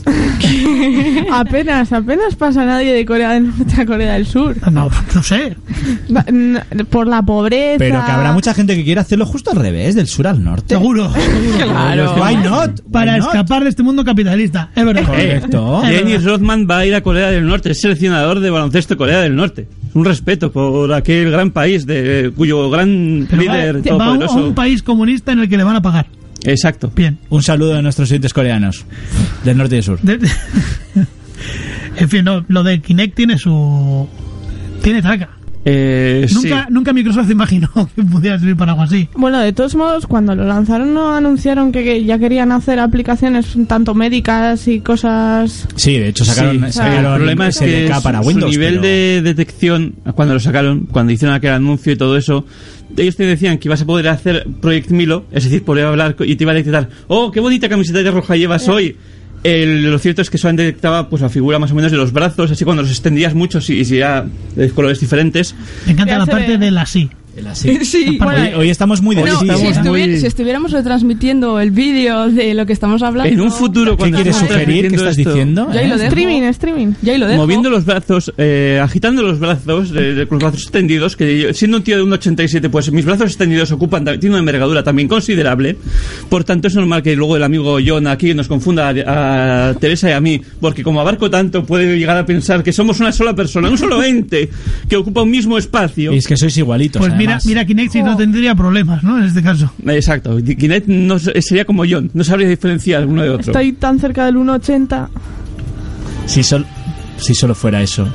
Apenas, apenas pasa nadie de Corea del Norte a Corea del Sur. No, no sé. Va- n- Por la pobreza. Pero que habrá mucha gente que quiera hacerlo justo al revés, del sur al norte. Seguro. seguro. Claro. Why not? Why Para not? escapar de este mundo capitalista. Es verdad. Correcto. Es Dennis verdad. Rodman va a ir a Corea del Norte, es seleccionador de baloncesto de Corea del Norte. Un respeto por aquel gran país de cuyo gran Pero líder va, va a un- a todopoderoso. un país comunista en el que le van a pagar. Exacto. Bien. Un saludo a nuestros oyentes coreanos del norte y del sur. De- en fin, no, lo de Kinect tiene su... Tiene traca. Eh, Nunca, sí. nunca Microsoft imaginó que pudiera servir para algo así. Bueno, de todos modos, cuando lo lanzaron no anunciaron que, que ya querían hacer aplicaciones tanto médicas y cosas... Sí, de hecho sacaron, Sí. sacaron El problema es S D K que para su, Windows. su nivel pero- de detección, cuando lo sacaron, cuando hicieron aquel anuncio y todo eso, ellos te decían que ibas a poder hacer Project Milo, es decir, poder hablar y te iba a detectar, oh, qué bonita camiseta de roja llevas hoy. El, lo cierto es que solamente detectaba pues la figura más o menos de los brazos, así cuando los extendías mucho, si, si ya de colores diferentes. Me encanta Ya la se parte ve. de la sí. El así. Sí, Bueno, Hoy, hoy estamos muy de Hoy no, sí. estamos si, muy- estuviera- si estuviéramos retransmitiendo el vídeo de lo que estamos hablando... En un futuro, ¿Qué cuando quieres estemos sugerir? ¿Qué transmitiendo estás esto, diciendo? Ya ahí lo ¿Eh? dejo. Streaming, streaming. Ya ahí lo dejo. moviendo los brazos, eh, agitando los brazos, eh, con los brazos extendidos, que yo, siendo un tío de un ochenta y siete, pues mis brazos extendidos ocupan, tiene una envergadura también considerable. Por tanto, es normal que luego el amigo John aquí nos confunda a, a Teresa y a mí, porque como abarco tanto, puede llegar a pensar que somos una sola persona, un solo ente, que ocupa un mismo espacio. Y es que sois igualitos. Pues mira, además. mira Kinect si no Oh. tendría problemas, ¿no? En este caso. Exacto. Kinect no, sería como John, no sabría diferenciar uno de otro. Estoy tan cerca del uno ochenta. Si, sol- si solo fuera eso.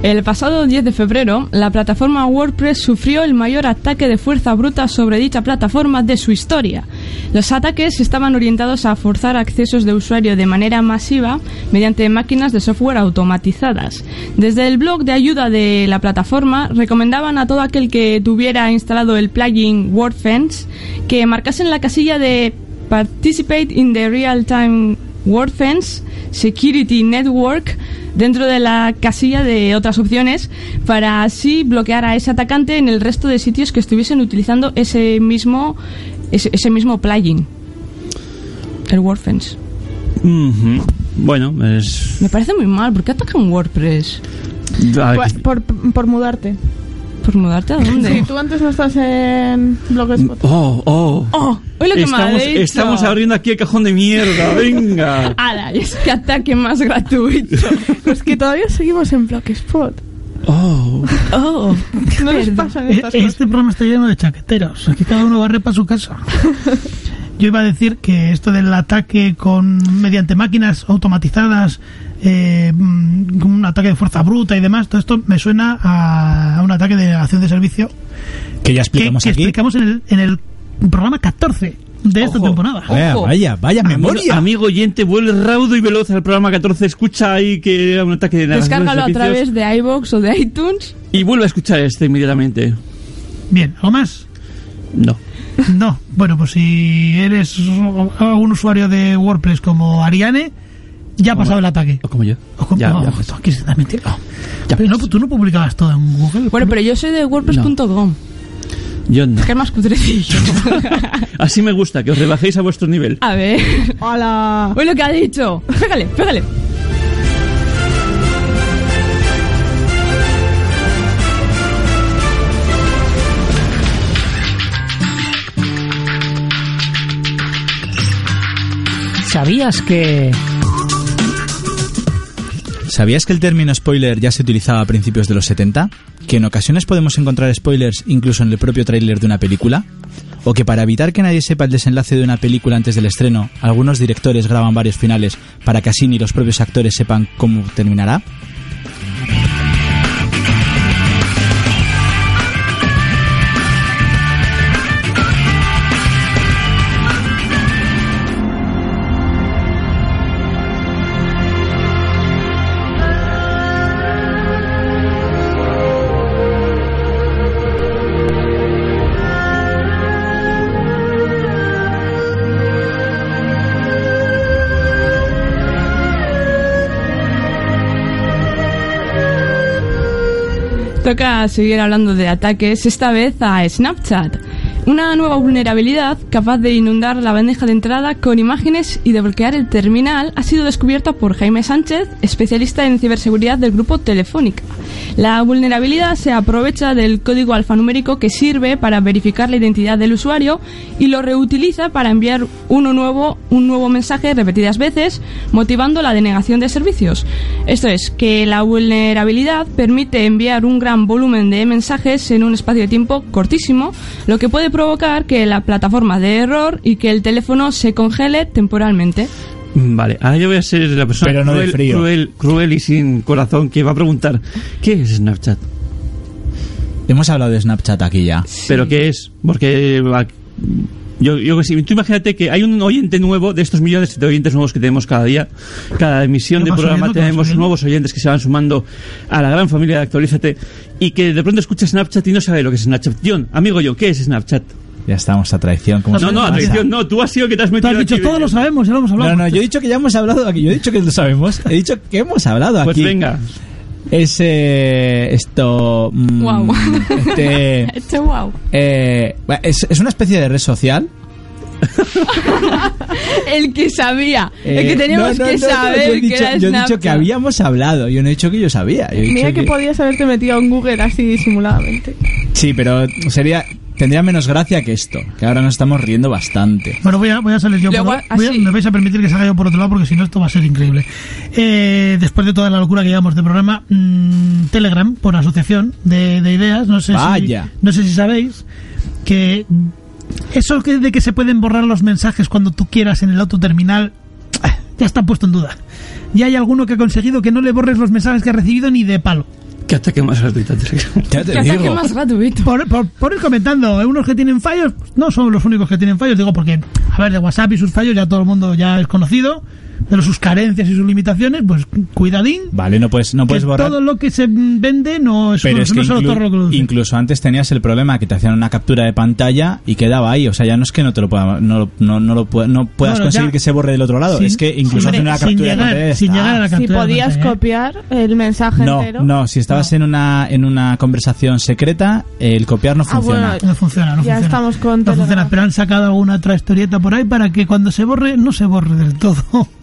El pasado diez de febrero, la plataforma WordPress sufrió el mayor ataque de fuerza bruta sobre dicha plataforma de su historia. Los ataques estaban orientados a forzar accesos de usuario de manera masiva mediante máquinas de software automatizadas. Desde el blog de ayuda de la plataforma recomendaban a todo aquel que tuviera instalado el plugin WordFence que marcasen la casilla de Participate in the Real-Time WordFence Security Network dentro de la casilla de otras opciones para así bloquear a ese atacante en el resto de sitios que estuviesen utilizando ese mismo ese, ese mismo plugin, el WordFence. Uh-huh. Bueno, es... me parece muy mal. ¿Por qué atacan WordPress? Por, por, por mudarte. ¿Por mudarte a dónde? Sí, tú antes no estás en Blogspot. Oh, oh. Oh, oye lo que estamos, me ha dicho. Estamos abriendo aquí el cajón de mierda, venga. ¡Hala! Es que ataque más gratuito. Pues que todavía seguimos en Blogspot. Oh. Oh. No les pasan estas Este cosas. programa está lleno de chaqueteros. Aquí cada uno barre para su casa. Yo iba a decir que esto del ataque con mediante máquinas automatizadas, eh, un ataque de fuerza bruta y demás, todo esto me suena a, a un ataque de acción de servicio Que ya que, explicamos que aquí. explicamos en el, en el programa catorce de esta Ojo. temporada. Vaya, Ojo. vaya, vaya memoria. Amigo, amigo oyente, vuelve raudo y veloz al programa catorce. Escucha ahí que era un ataque de negación de Descárgalo a servicios través de iVoox o de iTunes. y vuelve a escuchar este inmediatamente. Bien, ¿algo más? No. No. Bueno, pues si eres un usuario de WordPress como Ariane, ya ha pasado el ataque. O como yo. O como, Ya, no, ya. esto aquí se está mintiendo. Ya Pero no, tú no publicabas todo en Google. Bueno, pero yo soy de WordPress punto com. Yo no. Es que es más cutrecillo. Así me gusta, que os rebajéis a vuestro nivel. A ver. ¡Hola! Oye lo que ha dicho. Pégale, pégale. ¿Sabías que...? ¿Sabías que el término spoiler ya se utilizaba a principios de los setenta? ¿Que en ocasiones podemos encontrar spoilers incluso en el propio tráiler de una película? ¿O que para evitar que nadie sepa el desenlace de una película antes del estreno, algunos directores graban varios finales para que así ni los propios actores sepan cómo terminará? Toca seguir hablando de ataques, esta vez a Snapchat. Una nueva vulnerabilidad capaz de inundar la bandeja de entrada con imágenes y de bloquear el terminal ha sido descubierta por Jaime Sánchez, especialista en ciberseguridad del grupo Telefónica. La vulnerabilidad se aprovecha del código alfanumérico que sirve para verificar la identidad del usuario y lo reutiliza para enviar uno nuevo, un nuevo mensaje repetidas veces, motivando la denegación de servicios. Esto es, que la vulnerabilidad permite enviar un gran volumen de mensajes en un espacio de tiempo cortísimo, lo que puede provocar que la plataforma dé error y que el teléfono se congele temporalmente. Vale, ahora yo voy a ser la persona Pero no de cruel, frío. cruel, cruel y sin corazón que va a preguntar ¿qué es Snapchat? Hemos hablado de Snapchat aquí ya. ¿Pero qué es? Porque va, yo, yo que sí, tú imagínate que hay un oyente nuevo de estos millones de oyentes nuevos que tenemos cada día, cada emisión ¿Qué de vas programa oyendo? ¿Qué vas tenemos oyendo? nuevos oyentes que se van sumando a la gran familia de Actualízate y que de pronto escucha Snapchat y no sabe lo que es Snapchat. John, amigo yo, ¿qué es Snapchat? Ya estamos a traición. ¿Cómo No, se no, pasa? atención, no, tú has sido que te has Tú metido has dicho, aquí, todos venga. lo sabemos, ya lo hemos hablado. No, no, yo he dicho que ya hemos hablado aquí. Yo he dicho que lo sabemos. He dicho que hemos hablado Pues aquí. venga. Es eh, esto. mm, Guau. Este, Este wow. eh, es, es una especie de red social. El que sabía, el Eh, que teníamos no, no, que no, no, saber yo he dicho, que era yo he Snapchat. dicho que habíamos hablado. Yo no he dicho que yo sabía. Yo he dicho Mira que podías haberte metido en Google así disimuladamente. Sí, pero sería tendría menos gracia que esto. Que ahora nos estamos riendo bastante. Bueno, voy a, voy a salir yo. Luego, Por, voy a- así. me vais a permitir que salga yo por otro lado porque si no esto va a ser increíble. Eh, después de toda la locura que llevamos de programa, mmm, Telegram, por asociación de, de ideas, no sé, Vaya. Si, no sé si sabéis que eso que- de que se pueden borrar los mensajes cuando tú quieras en el autoterminal, ya está puesto en duda. Ya hay alguno que ha conseguido que no le borres los mensajes que ha recibido ni de palo. ¿Qué ataque más gratuito? Ya te ¿Qué digo. ataque más gratuito? Por, por, por ir comentando, unos que tienen fallos, no son los únicos que tienen fallos, digo porque, a ver, de WhatsApp y sus fallos ya todo el mundo ya es conocido, pero sus carencias y sus limitaciones, pues cuidadín. Vale, no puedes, no puedes que borrar. todo lo que se vende no es, Pero no, es no que solo inclu- todo lo que produce. incluso antes tenías el problema que te hacían una captura de pantalla y quedaba ahí. O sea, ya no es que no te lo pueda, no, no, no, lo pueda- no puedas Bueno, conseguir ya- que se borre del otro lado. sin- es que incluso hombre, hacen una sin captura llegar- de pantalla. y ya sin está. llegar a la Si captura de podías pantalla, ¿eh? copiar el mensaje No, entero. no, si estabas en una en una conversación secreta, el copiar no Ah, funciona. bueno, No funciona, no Ya funciona. estamos con No funciona, Telegram. pero han sacado alguna otra historieta por ahí para que cuando se borre, no se borre del todo.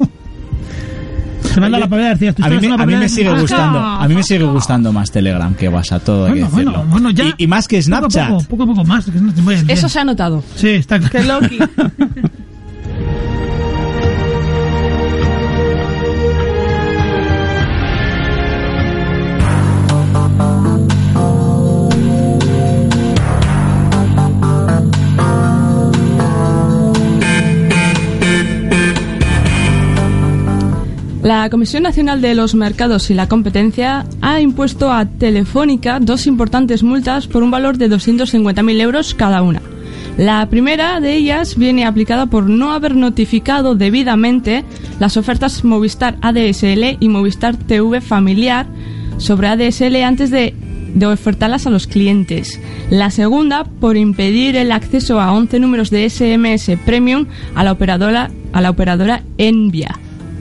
Se manda la papelera, decías, tú A mí, estabas me, en la a mí me papelera y sigue dices, gustando, "Ajá". a mí me sigue gustando más Telegram que WhatsApp, todo hay que Bueno, bueno, decirlo. bueno, ya. Y, y más que Poco a Snapchat. Poco, poco a poco más. que no te- muy bien, Eso bien. se ha notado. Sí, está Que claro. Loki. La Comisión Nacional de los Mercados y la Competencia ha impuesto a Telefónica dos importantes multas por un valor de doscientos cincuenta mil euros cada una. La primera de ellas viene aplicada por no haber notificado debidamente las ofertas Movistar A D S L y Movistar T V Familiar sobre A D S L antes de, de ofertarlas a los clientes. La segunda, por impedir el acceso a once números de S M S Premium a la operadora, a la operadora Envia.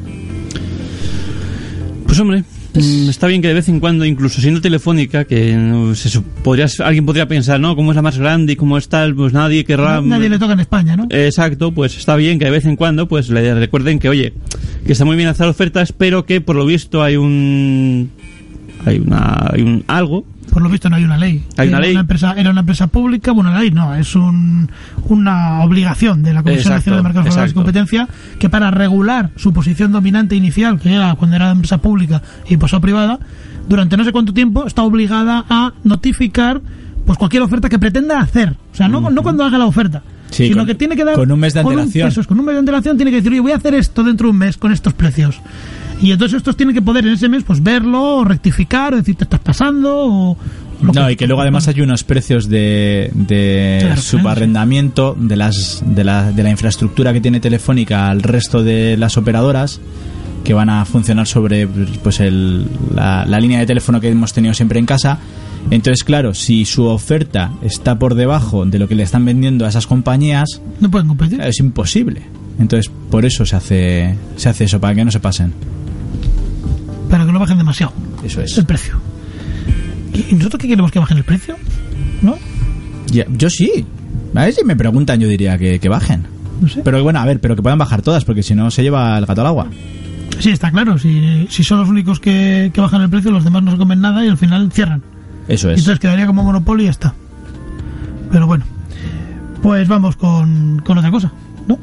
Pues hombre, mm, está bien que de vez en cuando, incluso siendo Telefónica, que no, se, sup- podrías, alguien podría pensar, ¿no? Como es la más grande y como es tal, pues nadie querrá... Nadie le toca en España, ¿no? Exacto, pues está bien que de vez en cuando pues le recuerden que, oye, que está muy bien hacer ofertas, pero que por lo visto hay un... Hay una... Hay un algo... Por lo visto no hay una ley. Hay una era ley. Una empresa, era una empresa pública, bueno, la ley no, es un, una obligación de la Comisión Exacto, Nacional de Mercados Laborales y exacto. Competencia que para regular su posición dominante inicial, que era cuando era empresa pública y pasó a privada, durante no sé cuánto tiempo está obligada a notificar pues cualquier oferta que pretenda hacer. O sea, no, no cuando haga la oferta. Sí, sino con- que tiene que dar con un mes de con antelación. eso es, con un mes de antelación tiene que decir, oye, voy a hacer esto dentro de un mes con estos precios. Y entonces estos tienen que poder en ese mes pues verlo, o rectificar, o decir te estás pasando, o lo No, y que luego además hay unos precios de, de Claro, subarrendamiento de las de la, de la infraestructura que tiene Telefónica al resto de las operadoras que van a funcionar sobre pues el, la, la línea de teléfono que hemos tenido siempre en casa. Entonces, claro, si su oferta está por debajo de lo que le están vendiendo a esas compañías, no pueden competir. es imposible. Entonces, por eso se hace se hace eso, para que no se pasen. Para que no bajen demasiado Eso es. el precio. ¿Y nosotros qué queremos? ¿Que bajen el precio? ¿No? Ya, yo sí. A ver si me preguntan, yo diría que, que bajen. No sé. Pero bueno, a ver, pero que puedan bajar todas, porque si no se lleva el gato al agua. Sí, está claro. Si, si son los únicos que, que bajan el precio, los demás no se comen nada y al final cierran. Eso Y es. entonces quedaría como monopolio y ya está. Pero bueno, pues vamos con, con otra cosa, ¿no?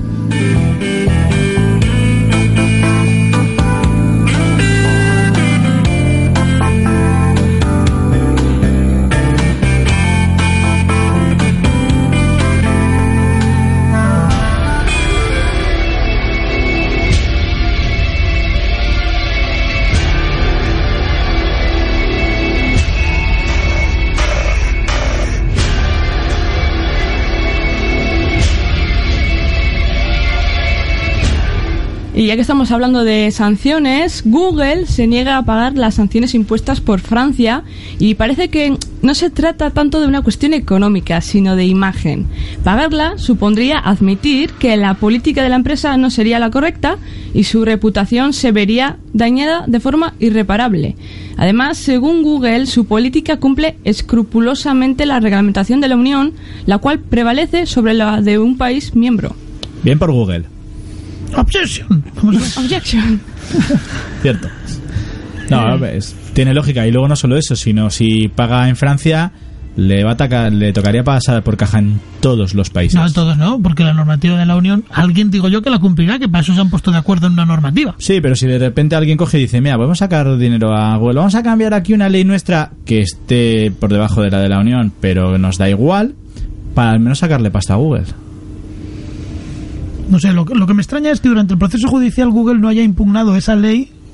Y ya que estamos hablando de sanciones, Google se niega a pagar las sanciones impuestas por Francia y parece que no se trata tanto de una cuestión económica, sino de imagen. Pagarla supondría admitir que la política de la empresa no sería la correcta y su reputación se vería dañada de forma irreparable. Además, según Google, su política cumple escrupulosamente la reglamentación de la Unión, la cual prevalece sobre la de un país miembro. Bien por Google. Objection. Vamos a ver. Objection. Cierto. No, es- tiene lógica. Y luego no solo eso, sino si paga en Francia, le va a atacar, le tocaría pasar por caja en todos los países. No, todos no, porque la normativa de la Unión, alguien digo yo que la cumplirá, que para eso se han puesto de acuerdo en una normativa. Sí, pero si de repente alguien coge y dice, mira, vamos a sacar dinero a Google, vamos a cambiar aquí una ley nuestra que esté por debajo de la de la Unión, pero nos da igual, para al menos sacarle pasta a Google. No sé, lo, que- lo que me extraña es que durante el proceso judicial Google no haya impugnado esa ley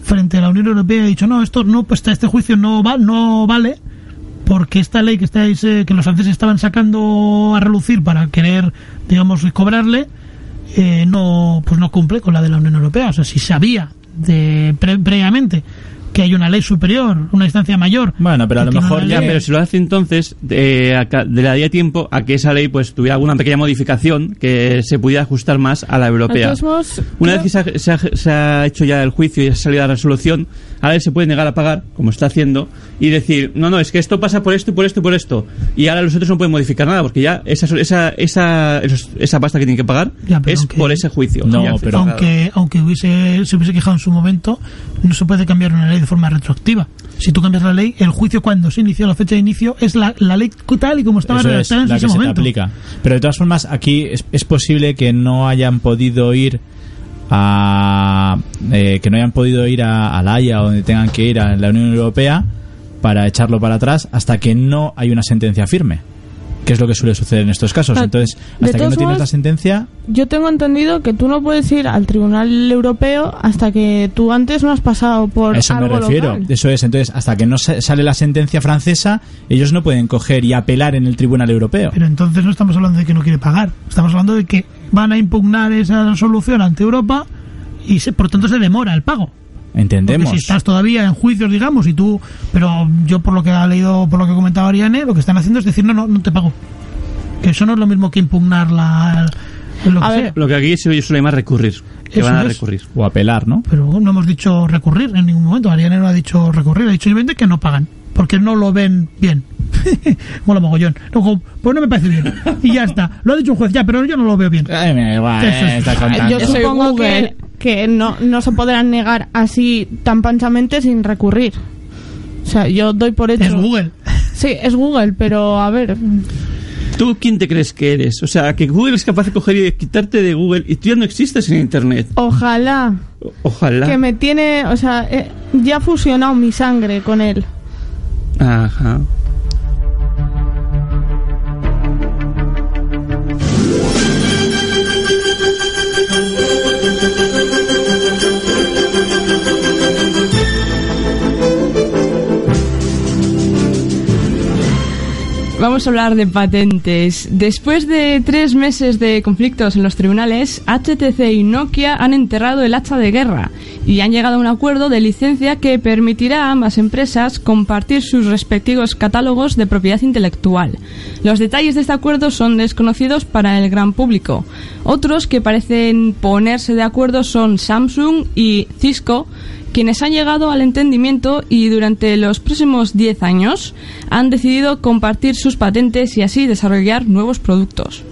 frente a la Unión Europea y ha dicho, no, esto no, pues este juicio no va, no vale, porque esta ley que estáis, eh, que los franceses estaban sacando a relucir para querer, digamos, cobrarle, eh, no, pues no cumple con la de la Unión Europea. O sea, si sabía de pre- previamente que hay una ley superior, una instancia mayor. Bueno, pero a lo mejor ya, pero si lo hace entonces, eh, acá- le daría tiempo a que esa ley pues tuviera alguna pequeña modificación que se pudiera ajustar más a la europea. De todos modos, Una creo- vez que se ha, se, ha, se ha hecho ya el juicio y ha salido la resolución, ahora él se puede negar a pagar, como está haciendo, y decir, no, no, es que esto pasa por esto y por esto y por esto. Y ahora los otros no pueden modificar nada, porque ya esa esa esa, esos- esa pasta que tienen que pagar Ya, pero es aunque- por ese juicio. No, Ya, pero- aunque aunque hubiese se hubiese quejado en su momento, no se puede cambiar una ley de forma retroactiva. Si tú cambias la ley, el juicio cuando se inició, la fecha de inicio, es la, la ley tal y como estaba Eso es, redactada en la ese que se te momento. aplica. Pero de todas formas, aquí es, es posible que no hayan podido ir a eh, que no hayan podido ir a, a la Haya o donde tengan que ir a la Unión Europea para echarlo para atrás hasta que no hay una sentencia firme, que es lo que suele suceder en estos casos. Ah, Entonces, de hasta que no todos tienes modos, la sentencia, Yo tengo entendido que tú no puedes ir al Tribunal Europeo hasta que tú antes no has pasado por a eso me algo refiero. local. Eso es. Entonces, hasta que no sa- sale la sentencia francesa, ellos no pueden coger y apelar en el Tribunal Europeo. Pero entonces no estamos hablando de que no quiere pagar. Estamos hablando de que van a impugnar esa resolución ante Europa y se, por tanto se demora el pago. Entendemos. Porque si estás todavía en juicios, digamos, y tú... Pero yo, por lo que ha leído, por lo que comentaba Ariane, lo que están haciendo es decir, no, no, no te pago. Que eso no es lo mismo que impugnar la... Lo que A sea. ver, Lo que aquí se suele más recurrir, que Eso van a es. recurrir. O apelar, ¿no? Pero no hemos dicho recurrir en ningún momento. Ariane no ha dicho recurrir, ha dicho simplemente que no pagan. Porque no lo ven bien. Mola mogollón. Luego, pues no me parece bien. Y ya está. Lo ha dicho un juez, ya, pero yo no lo veo bien. Ay, me da igual, Eso es- eh, está contando. yo Yo soy supongo Google. que, que no, no se podrán negar así tan panchamente sin recurrir. O sea, yo doy por hecho... Es Google. Sí, es Google, pero a ver... ¿Tú quién te crees que eres? O sea, que Google es capaz de coger y de quitarte de Google y tú ya no existes en Internet. Ojalá O- Ojalá. que me tiene... O sea, eh, ya ha fusionado mi sangre con él. Ajá. Vamos a hablar de patentes. Después de tres meses de conflictos en los tribunales, H T C y Nokia han enterrado el hacha de guerra y han llegado a un acuerdo de licencia que permitirá a ambas empresas compartir sus respectivos catálogos de propiedad intelectual. Los detalles de este acuerdo son desconocidos para el gran público. Otros que parecen ponerse de acuerdo son Samsung y Cisco, quienes han llegado al entendimiento y durante los próximos diez años han decidido compartir sus patentes y así desarrollar nuevos productos.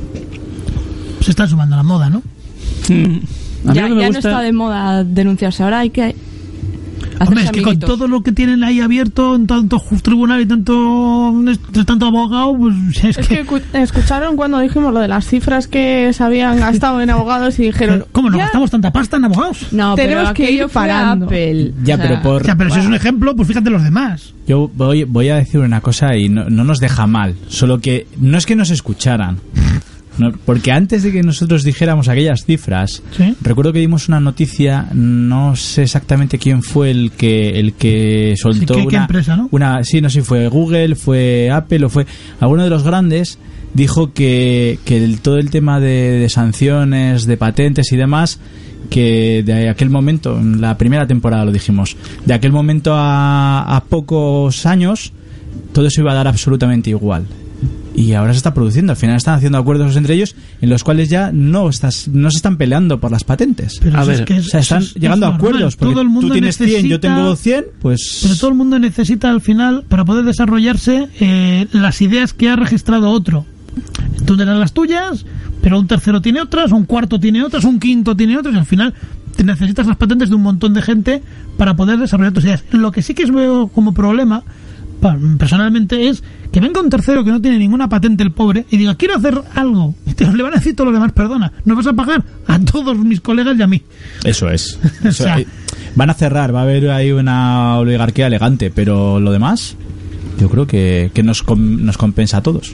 Se está sumando a la moda, ¿no? Mm. A mí Ya, lo que me ya no gusta- está de moda denunciarse, ahora hay que Hombre, hacerse es que con amiguitos. todo lo que tienen ahí abierto, en tanto ju- tribunal y tanto, tanto abogado, pues es, Es que... que escu- escucharon cuando dijimos lo de las cifras que se habían gastado en abogados y dijeron... ¿Cómo nos "Ya, gastamos tanta pasta en abogados? No, pero Tenemos que aquello ir fue parando". Apple. Ya, O sea, pero por... Ya, pero si es un ejemplo, pues fíjate los demás. Yo voy, voy a decir una cosa y no, no nos deja mal, solo que no es que nos escucharan, no, porque antes de que nosotros dijéramos aquellas cifras, Sí. recuerdo que dimos una noticia, no sé exactamente quién fue el que el que soltó Sí, ¿qué- qué una, empresa, no? una, sí, no sé si fue Google, fue Apple o fue alguno de los grandes, dijo que, que el- todo el tema de, de sanciones, de patentes y demás, que de aquel momento, en la primera temporada lo dijimos, de aquel momento a, a pocos años, todo eso iba a dar absolutamente igual. Y ahora se está produciendo, al final están haciendo acuerdos entre ellos en los cuales ya no estás no se están peleando por las patentes. Pero A eso ver, es que es- O sea, están eso es- llegando es a normal. acuerdos, porque Todo el mundo tú tienes cien, yo necesita- tengo cien, pues... Pero todo el mundo necesita al final, para poder desarrollarse, eh, las ideas que ha registrado otro. Tú tendrás las tuyas, pero un tercero tiene otras, un cuarto tiene otras, un quinto tiene otras, y al final te necesitas las patentes de un montón de gente para poder desarrollar tus ideas. Lo que sí que veo como problema, pa- personalmente, es que venga un tercero que no tiene ninguna patente, el pobre, y diga, quiero hacer algo. Y te le van a decir todos los demás, perdona, ¿no vas a pagar? A todos mis colegas y a mí. Eso es. O Eso- sea- eh, van a cerrar, va a haber ahí una oligarquía elegante, pero lo demás, yo creo que, que nos, com- nos compensa a todos.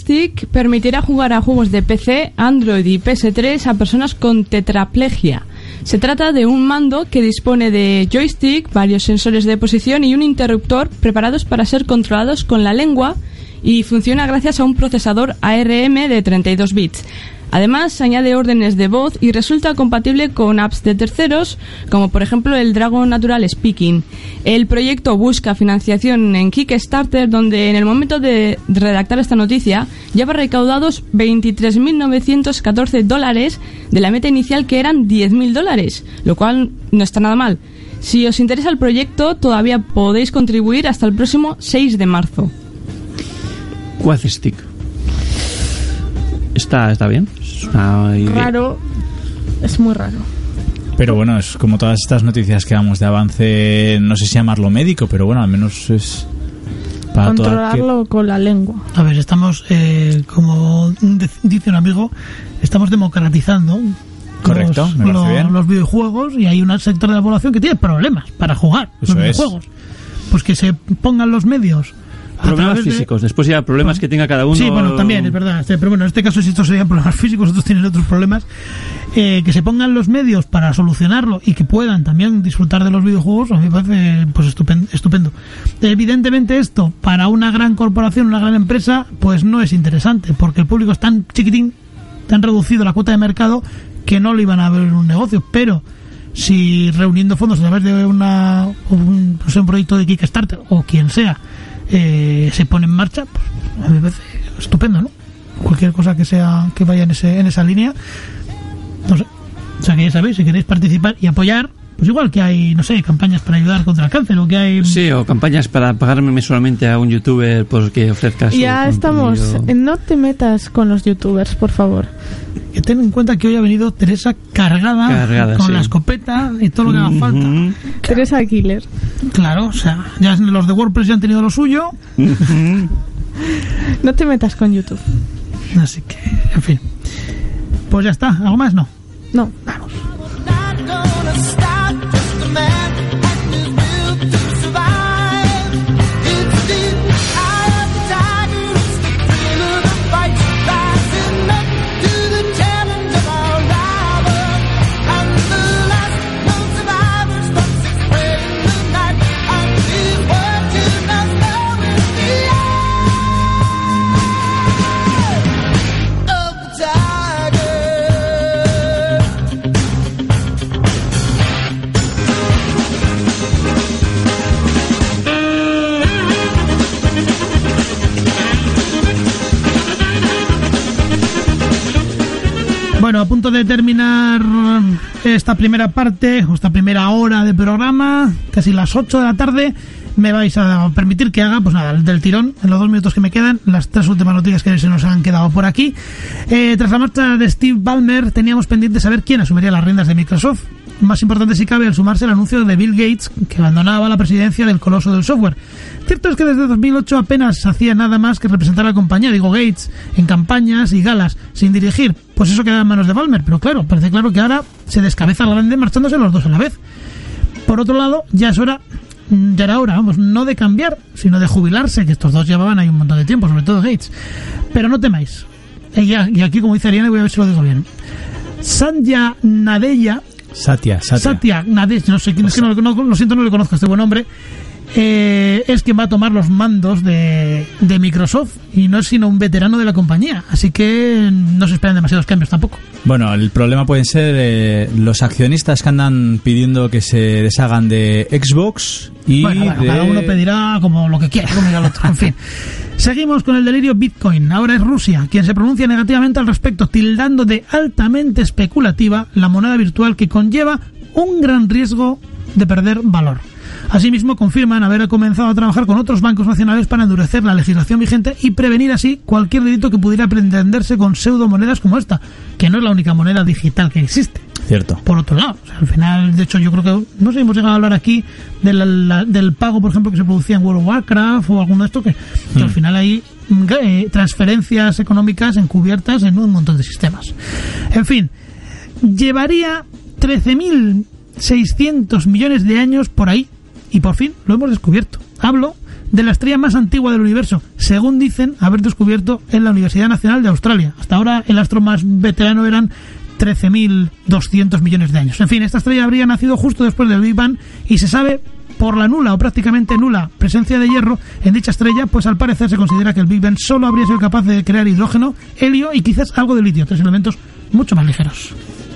joystick permitirá jugar a juegos de P C, Android y P S tres a personas con tetraplegia. Se trata de un mando que dispone de joystick, varios sensores de posición y un interruptor preparados para ser controlados con la lengua y funciona gracias a un procesador A R M de treinta y dos bits. Además, añade órdenes de voz y resulta compatible con apps de terceros, como por ejemplo el Dragon Natural Speaking. El proyecto busca financiación en Kickstarter, donde en el momento de redactar esta noticia lleva recaudados veintitrés mil novecientos catorce dólares de la meta inicial, que eran diez mil dólares, lo cual no está nada mal. Si os interesa el proyecto, todavía podéis contribuir hasta el próximo seis de marzo. Quadstick. Está, está bien. Es una idea. Raro. Es muy raro. Pero bueno, es como todas estas noticias que damos de avance, no sé si llamarlo médico, pero bueno, al menos es para controlarlo que... con la lengua. A ver, estamos, eh, como dice un amigo, estamos democratizando. Correcto, los, me parece los, bien. los videojuegos, y hay un sector de la población que tiene problemas para jugar Eso los es. videojuegos. Pues que se pongan los medios. Problemas físicos, de... después ya problemas pues, que tenga cada uno. Sí, bueno, también, es verdad. Pero bueno, en este caso, si estos serían problemas físicos, otros tienen otros problemas. Eh, que se pongan los medios para solucionarlo y que puedan también disfrutar de los videojuegos, a mí me parece pues estupendo. estupendo. Evidentemente, esto para una gran corporación, una gran empresa, pues no es interesante, porque el público es tan chiquitín, tan reducido la cuota de mercado, que no le iban a ver un negocio. Pero si reuniendo fondos a través de una, un, pues un proyecto de Kickstarter o quien sea, Eh, se pone en marcha, pues a mí me parece estupendo, ¿no? Cualquier cosa que sea que vaya en ese en esa línea, no sé. O sea, que ya sabéis, si queréis participar y apoyar, pues igual que hay, no sé, campañas para ayudar contra el cáncer, o que hay... Sí, o campañas para pagarme mensualmente a un youtuber porque ofrezca su Ya estamos. contenido. No te metas con los youtubers, por favor. Que ten en cuenta que hoy ha venido Teresa cargada, Cargada, con sí. la escopeta y todo lo que haga Mm-hmm. falta. Teresa Killer. Claro, o sea, ya los de WordPress ya han tenido lo suyo, Mm-hmm. No te metas con YouTube. así que, en fin. Pues ya está, ¿algo más? No. No. Vamos. Bueno, a punto de terminar esta primera parte, o esta primera hora de programa, casi las ocho de la tarde, me vais a permitir que haga, pues nada, del tirón, en los dos minutos que me quedan, las tres últimas noticias que se nos han quedado por aquí. Eh, tras la marcha de Steve Ballmer, teníamos pendiente saber quién asumiría las riendas de Microsoft. Más importante, si cabe, al sumarse el anuncio de Bill Gates, que abandonaba la presidencia del coloso del software. Cierto es que desde dos mil ocho apenas hacía nada más que representar a la compañía, digo Gates, en campañas y galas, sin dirigir. Pues eso queda en manos de Ballmer, pero claro, parece claro que ahora se descabeza el grande marchándose los dos a la vez. Por otro lado, ya es hora, ya era hora, vamos, no de cambiar, sino de jubilarse, que estos dos llevaban ahí un montón de tiempo, sobre todo Gates. Pero no temáis. Y, y aquí, como dice Ariana, voy a ver si lo digo bien. Satya Nadella, Satya, Satya. Satya Nadella, no sé quién es, que no, no, lo siento, no le conozco a este buen hombre. Eh, es quien va a tomar los mandos de, de Microsoft, y no es sino un veterano de la compañía, así que no se esperan demasiados cambios tampoco. Bueno, el problema pueden ser eh, los accionistas que andan pidiendo que se deshagan de Xbox y bueno, bueno, de... cada uno pedirá como lo que quiera, como diga el otro. En fin, seguimos con el delirio Bitcoin. Ahora es Rusia quien se pronuncia negativamente al respecto, tildando de altamente especulativa la moneda virtual, que conlleva un gran riesgo de perder valor. Asimismo, confirman haber comenzado a trabajar con otros bancos nacionales para endurecer la legislación vigente y prevenir así cualquier delito que pudiera pretenderse con pseudomonedas como esta, que no es la única moneda digital que existe. Cierto. Por otro lado, o sea, al final, de hecho, yo creo que, no sé, hemos llegado a hablar aquí de la, la, del pago, por ejemplo, que se producía en World of Warcraft o alguno de estos, que, que mm. al final hay eh, transferencias económicas encubiertas en un montón de sistemas. En fin, llevaría trece mil seiscientos millones de años por ahí, y por fin lo hemos descubierto. Hablo de la estrella más antigua del universo, según dicen haber descubierto en la Universidad Nacional de Australia. Hasta ahora el astro más veterano eran trece mil doscientos millones de años. En fin, esta estrella habría nacido justo después del Big Bang y se sabe por la nula o prácticamente nula presencia de hierro en dicha estrella, pues al parecer se considera que el Big Bang solo habría sido capaz de crear hidrógeno, helio y quizás algo de litio, tres elementos mucho más ligeros.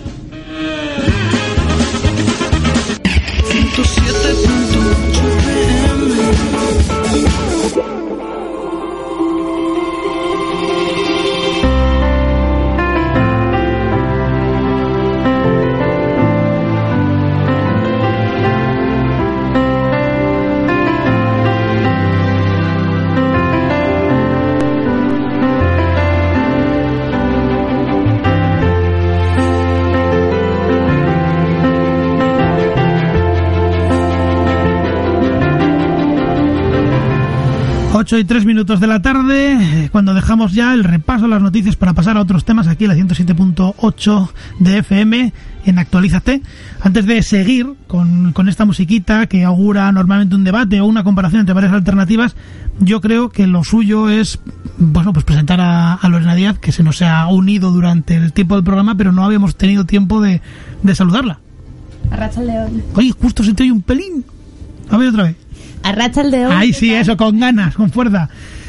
ocho y tres minutos de la tarde, cuando dejamos ya el repaso a las noticias para pasar a otros temas aquí en la ciento siete punto ocho de F M en Actualízate. Antes de seguir con, con esta musiquita que augura normalmente un debate o una comparación entre varias alternativas, yo creo que lo suyo es, bueno, pues presentar a, a Lorena Díaz, que se nos ha unido durante el tiempo del programa, pero no habíamos tenido tiempo de, de saludarla. Arratsaldeon. Oye, justo se te oye un pelín. A ver otra vez. Arratsaldeon. Ahí sí, eso, con ganas, con fuerza.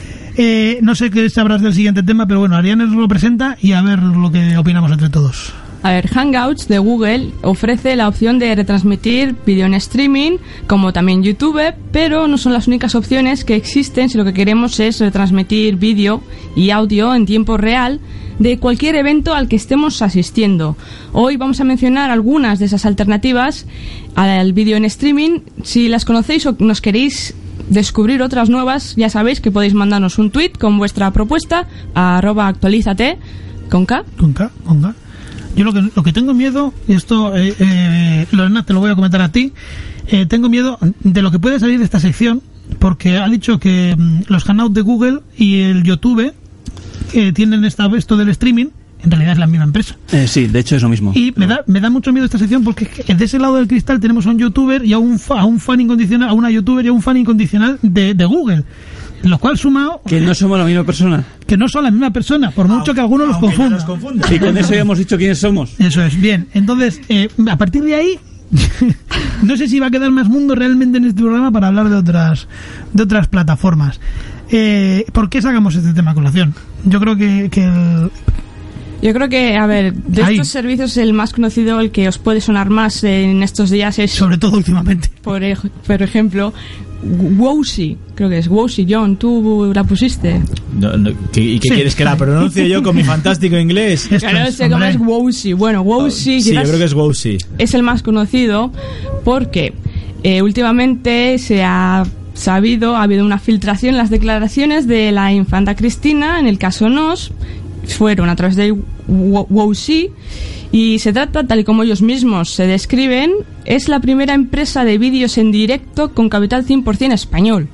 Eh, no sé qué sabrás del siguiente tema, pero bueno, Ariane nos lo presenta y a ver lo que opinamos entre todos. A ver, Hangouts de Google ofrece la opción de retransmitir vídeo en streaming, como también YouTube, pero no son las únicas opciones que existen si lo que queremos es retransmitir vídeo y audio en tiempo real de cualquier evento al que estemos asistiendo. Hoy vamos a mencionar algunas de esas alternativas al vídeo en streaming. Si las conocéis o nos queréis descubrir otras nuevas, ya sabéis que podéis mandarnos un tweet con vuestra propuesta a arroba actualízate con K. Con K, con K. Yo lo que, lo que tengo miedo, y esto, eh, eh, Lorena, te lo voy a comentar a ti, eh, tengo miedo de lo que puede salir de esta sección, porque ha dicho que mm, los Hangouts de Google y el YouTube que tienen esta, esto del streaming, en realidad es la misma empresa. Eh, sí, de hecho es lo mismo. Y me da, me da mucho miedo esta sección porque de ese lado del cristal tenemos a un youtuber y a un, fa, a un fan incondicional, a una youtuber y a un fan incondicional de, de Google. Lo cual sumado... Que no somos la misma persona. Que no son la misma persona, por mucho que algunos los confundan. Y con eso ya hemos dicho quiénes somos. Eso es, bien. Entonces, eh, a partir de ahí, no sé si va a quedar más mundo realmente en este programa para hablar de otras, de otras plataformas. Eh, ¿Por qué sacamos este tema a colación? Yo creo que... que el, Yo creo que, a ver, de Ahí. estos servicios el más conocido, el que os puede sonar más en estos días es... Sobre todo últimamente. Por, ej- por ejemplo, Wowsy, creo que es Wowsy. John, ¿tú la pusiste? No, no, ¿qué, ¿Y qué sí. quieres que la pronuncie yo con mi fantástico inglés? Claro, no sé cómo es Wowsy. Bueno, Wowsy... Oh, sí, yo creo que es Wowsy. Es el más conocido porque eh, últimamente se ha... sabido, ha habido una filtración en las declaraciones de la infanta Cristina, en el caso Nos, fueron a través de Wowsy, y se trata, tal y como ellos mismos se describen, es la primera empresa de vídeos en directo con capital cien por ciento español.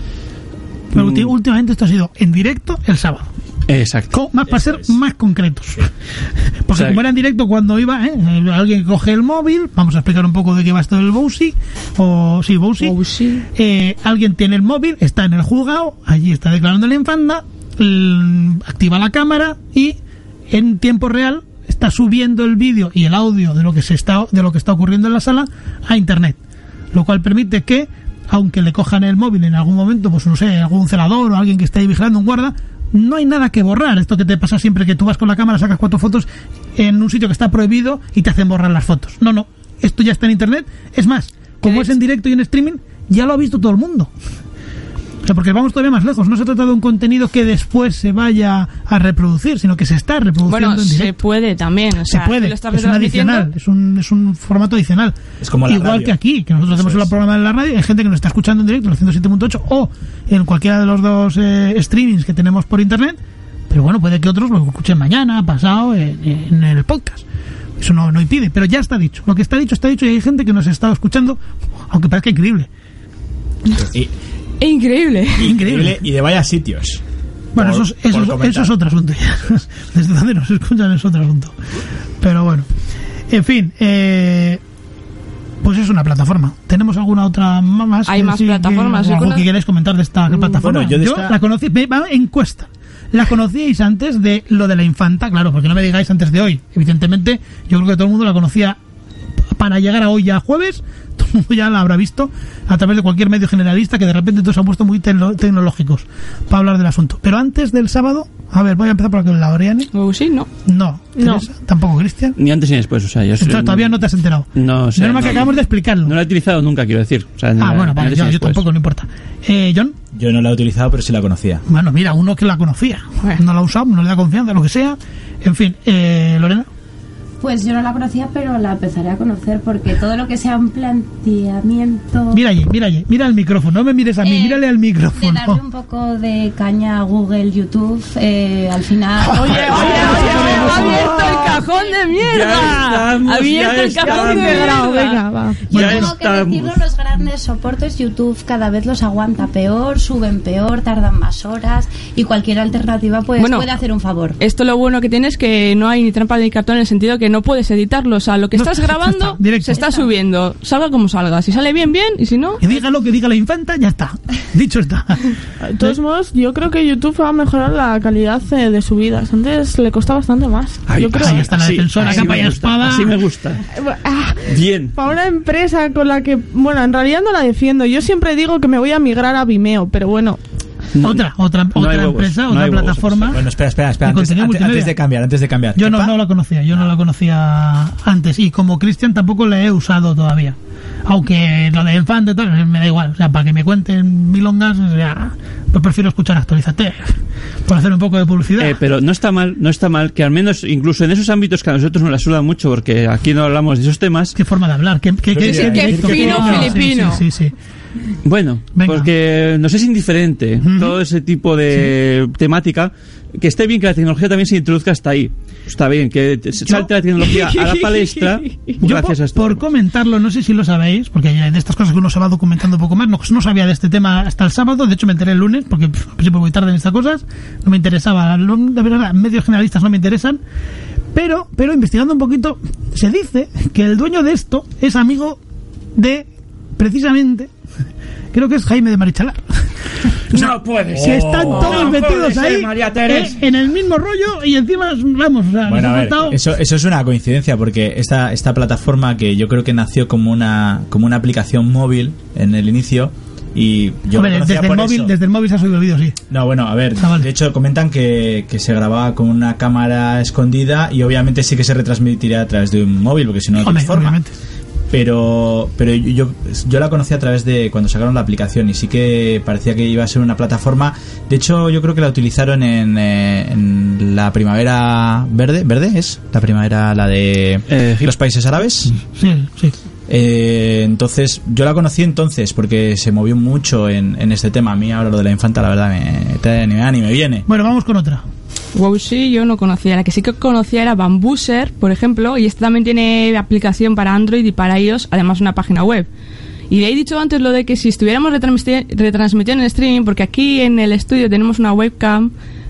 Pero mm. últimamente esto ha sido en directo el sábado. Exacto. Más, para ser es. más concretos. Porque o sea, como era en directo cuando iba, ¿eh? alguien coge el móvil, vamos a explicar un poco de qué va esto del Wowsy, o sí, Wowsy. Wowsy. Eh, alguien tiene el móvil, está en el juzgado, allí está declarando la infanta, el, activa la cámara y en tiempo real está subiendo el vídeo y el audio de lo que se está de lo que está ocurriendo en la sala a internet, lo cual permite que, aunque le cojan el móvil en algún momento, pues no sé, algún celador o alguien que esté ahí vigilando, un guarda, no hay nada que borrar. Esto que te pasa siempre, que tú vas con la cámara, sacas cuatro fotos en un sitio que está prohibido y te hacen borrar las fotos. No, no, esto ya está en internet. Es más, como es en directo y en streaming, ya lo ha visto todo el mundo. O sea, porque vamos todavía más lejos. No se trata de un contenido que después se vaya a reproducir, sino que se está reproduciendo bueno, en directo. Se puede también. O sea, se puede, es un adicional, es un, es un formato adicional. Es como la Igual radio. que aquí, que nosotros Eso hacemos es. el programa en la radio, hay gente que nos está escuchando en directo en el ciento siete punto ocho o en cualquiera de los dos eh, streamings que tenemos por internet, pero bueno, puede que otros lo escuchen mañana, pasado, en, en el podcast. Eso no, no impide, pero ya está dicho. Lo que está dicho, está dicho, y hay gente que nos está escuchando, aunque parezca increíble. Y, Increíble. Increíble. Y de varios sitios. Bueno, por, eso, es, eso, eso es otro asunto. Desde donde nos escuchan es otro asunto. Pero bueno. En fin. Eh, pues eso. una plataforma. ¿Tenemos alguna otra más? Hay que más sí, plataformas. Que, o algo que queréis comentar de esta plataforma? Bueno, yo de esta- la conocí, me- va, encuesta. ¿La conocíais antes de lo de la infanta? Claro, porque no me digáis antes de hoy. Evidentemente, yo creo que todo el mundo la conocía para llegar a hoy ya jueves. Todo el mundo ya la habrá visto a través de cualquier medio generalista, que de repente todos se han puesto muy tecno- tecnológicos para hablar del asunto. Pero antes del sábado, a ver, voy a empezar por aquel lado, Oriane. Oh, sí, no. No, No. Teresa, tampoco Cristian. Ni antes ni después, o sea, yo soy- Entonces, todavía no te has enterado. No sé. Menos mal que no- acabamos de explicarlo. No la he utilizado nunca, quiero decir. O sea, ah, ni- bueno, ni vale, antes yo, ni yo después. tampoco, no importa. Eh, John, Yo no la he utilizado, pero sí la conocía. bueno, mira, uno que la conocía. Bueno. No la ha usado, no le da confianza, lo que sea. En fin, eh, Lorena. Pues yo no la conocía, pero la empezaré a conocer porque todo lo que sea un planteamiento... Mira allí, mira allí, mira el micrófono, no me mires a mí, Eh, mírale al de darle micrófono. un poco de caña a Google, YouTube, eh, al final... Oye, oye, oye, ha abierto el cajón de mierda. Ya estamos, Ha abierto ya el cajón de estamos. mierda. Venga, va. Yo Ya tengo que estamos. decirlo, los grandes soportes YouTube cada vez los aguanta peor, suben peor, tardan más horas y cualquier alternativa pues Bueno, puede hacer un favor. Esto lo bueno que tiene es que no hay ni trampa ni cartón en el sentido que no puedes editarlo. O sea, lo que No, estás ya está, grabando directo. se está subiendo. Salga como salga. Si sale bien, bien. Y si no... Que diga lo que diga la infanta, ya está. Dicho está. De todos modos, yo creo que YouTube va a mejorar la calidad eh, de subidas. Antes le costaba bastante más. Ay, yo creo. Ahí está la así- defensora, así capa me y gusta, espada. Así me gusta. Ah, Bien. para una empresa con la que, bueno, en realidad no la defiendo. Yo siempre digo que me voy a migrar a Vimeo, pero bueno, Otra, otra, No otra hay huevos, empresa, no otra hay huevos, plataforma. Bueno, espera, espera, espera. De Antes, contenido antes- multimedia. antes de cambiar, antes de cambiar. Yo no, Epa, no la conocía, yo no la conocía antes. Y como Cristian tampoco la he usado todavía. Aunque lo de infante y tal, me da igual. O sea, para que me cuenten milongas, o sea, pues prefiero escuchar Actualízate. Por hacer un poco de publicidad. Eh, pero no está mal, no está mal que al menos incluso en esos ámbitos que a nosotros nos la sudan mucho porque aquí no hablamos de esos temas. Qué forma de hablar, qué, qué, qué, Sí, qué qué directo, fino qué- filipino. Sí, sí, sí. Bueno, Venga. porque nos es indiferente Ujú. todo ese tipo de temática. Que esté bien que la tecnología también se introduzca hasta ahí. Está bien que te- salte la tecnología a la palestra Yo gracias por, a esto. por comentarlo, no sé si lo sabéis, porque hay de estas cosas que uno se va documentando un poco más, no, no sabía de este tema hasta el sábado, de hecho me enteré el lunes, porque pff, siempre voy tarde en estas cosas, no me interesaba, lo- de verdad, medios generalistas no me interesan, pero, pero investigando un poquito, se dice que el dueño de esto es amigo de, precisamente, creo que es Jaime de Marichalar. No puede Que están todos No metidos puede ser, ahí María eh, Teresa. en el mismo rollo y encima, vamos, o sea, Bueno, nos a ha ver, faltado- eso, eso es una coincidencia porque esta, esta plataforma que yo creo que nació como una, como una aplicación móvil en el inicio y yo Hombre, lo conocía desde el por móvil, eso. desde el móvil se ha subido el vídeo, sí. No, bueno, a ver, Ah, vale. de hecho comentan que, que se grababa con una cámara escondida y obviamente sí que se retransmitiría a través de un móvil porque si no, no Hombre, tiene forma. obviamente. Pero, pero yo, yo la conocí a través de cuando sacaron la aplicación y sí que parecía que iba a ser una plataforma. De hecho, yo creo que la utilizaron en, eh, en la primavera verde. ¿Verde es? La primavera, la de Eh, los países árabes. Sí, sí. Eh, entonces, yo la conocí entonces porque se movió mucho en, en este tema. A mí ahora lo de la infanta, la verdad, me trae ni me da ni me viene. Bueno, vamos con otra. Wow, sí, yo no conocía. La que sí que conocía era Bambuser, por ejemplo, y esta también tiene aplicación para Android y para iOS, además una página web. Y le he dicho antes lo de que si estuviéramos retransmiti- retransmitiendo en streaming, porque aquí en el estudio tenemos una webcam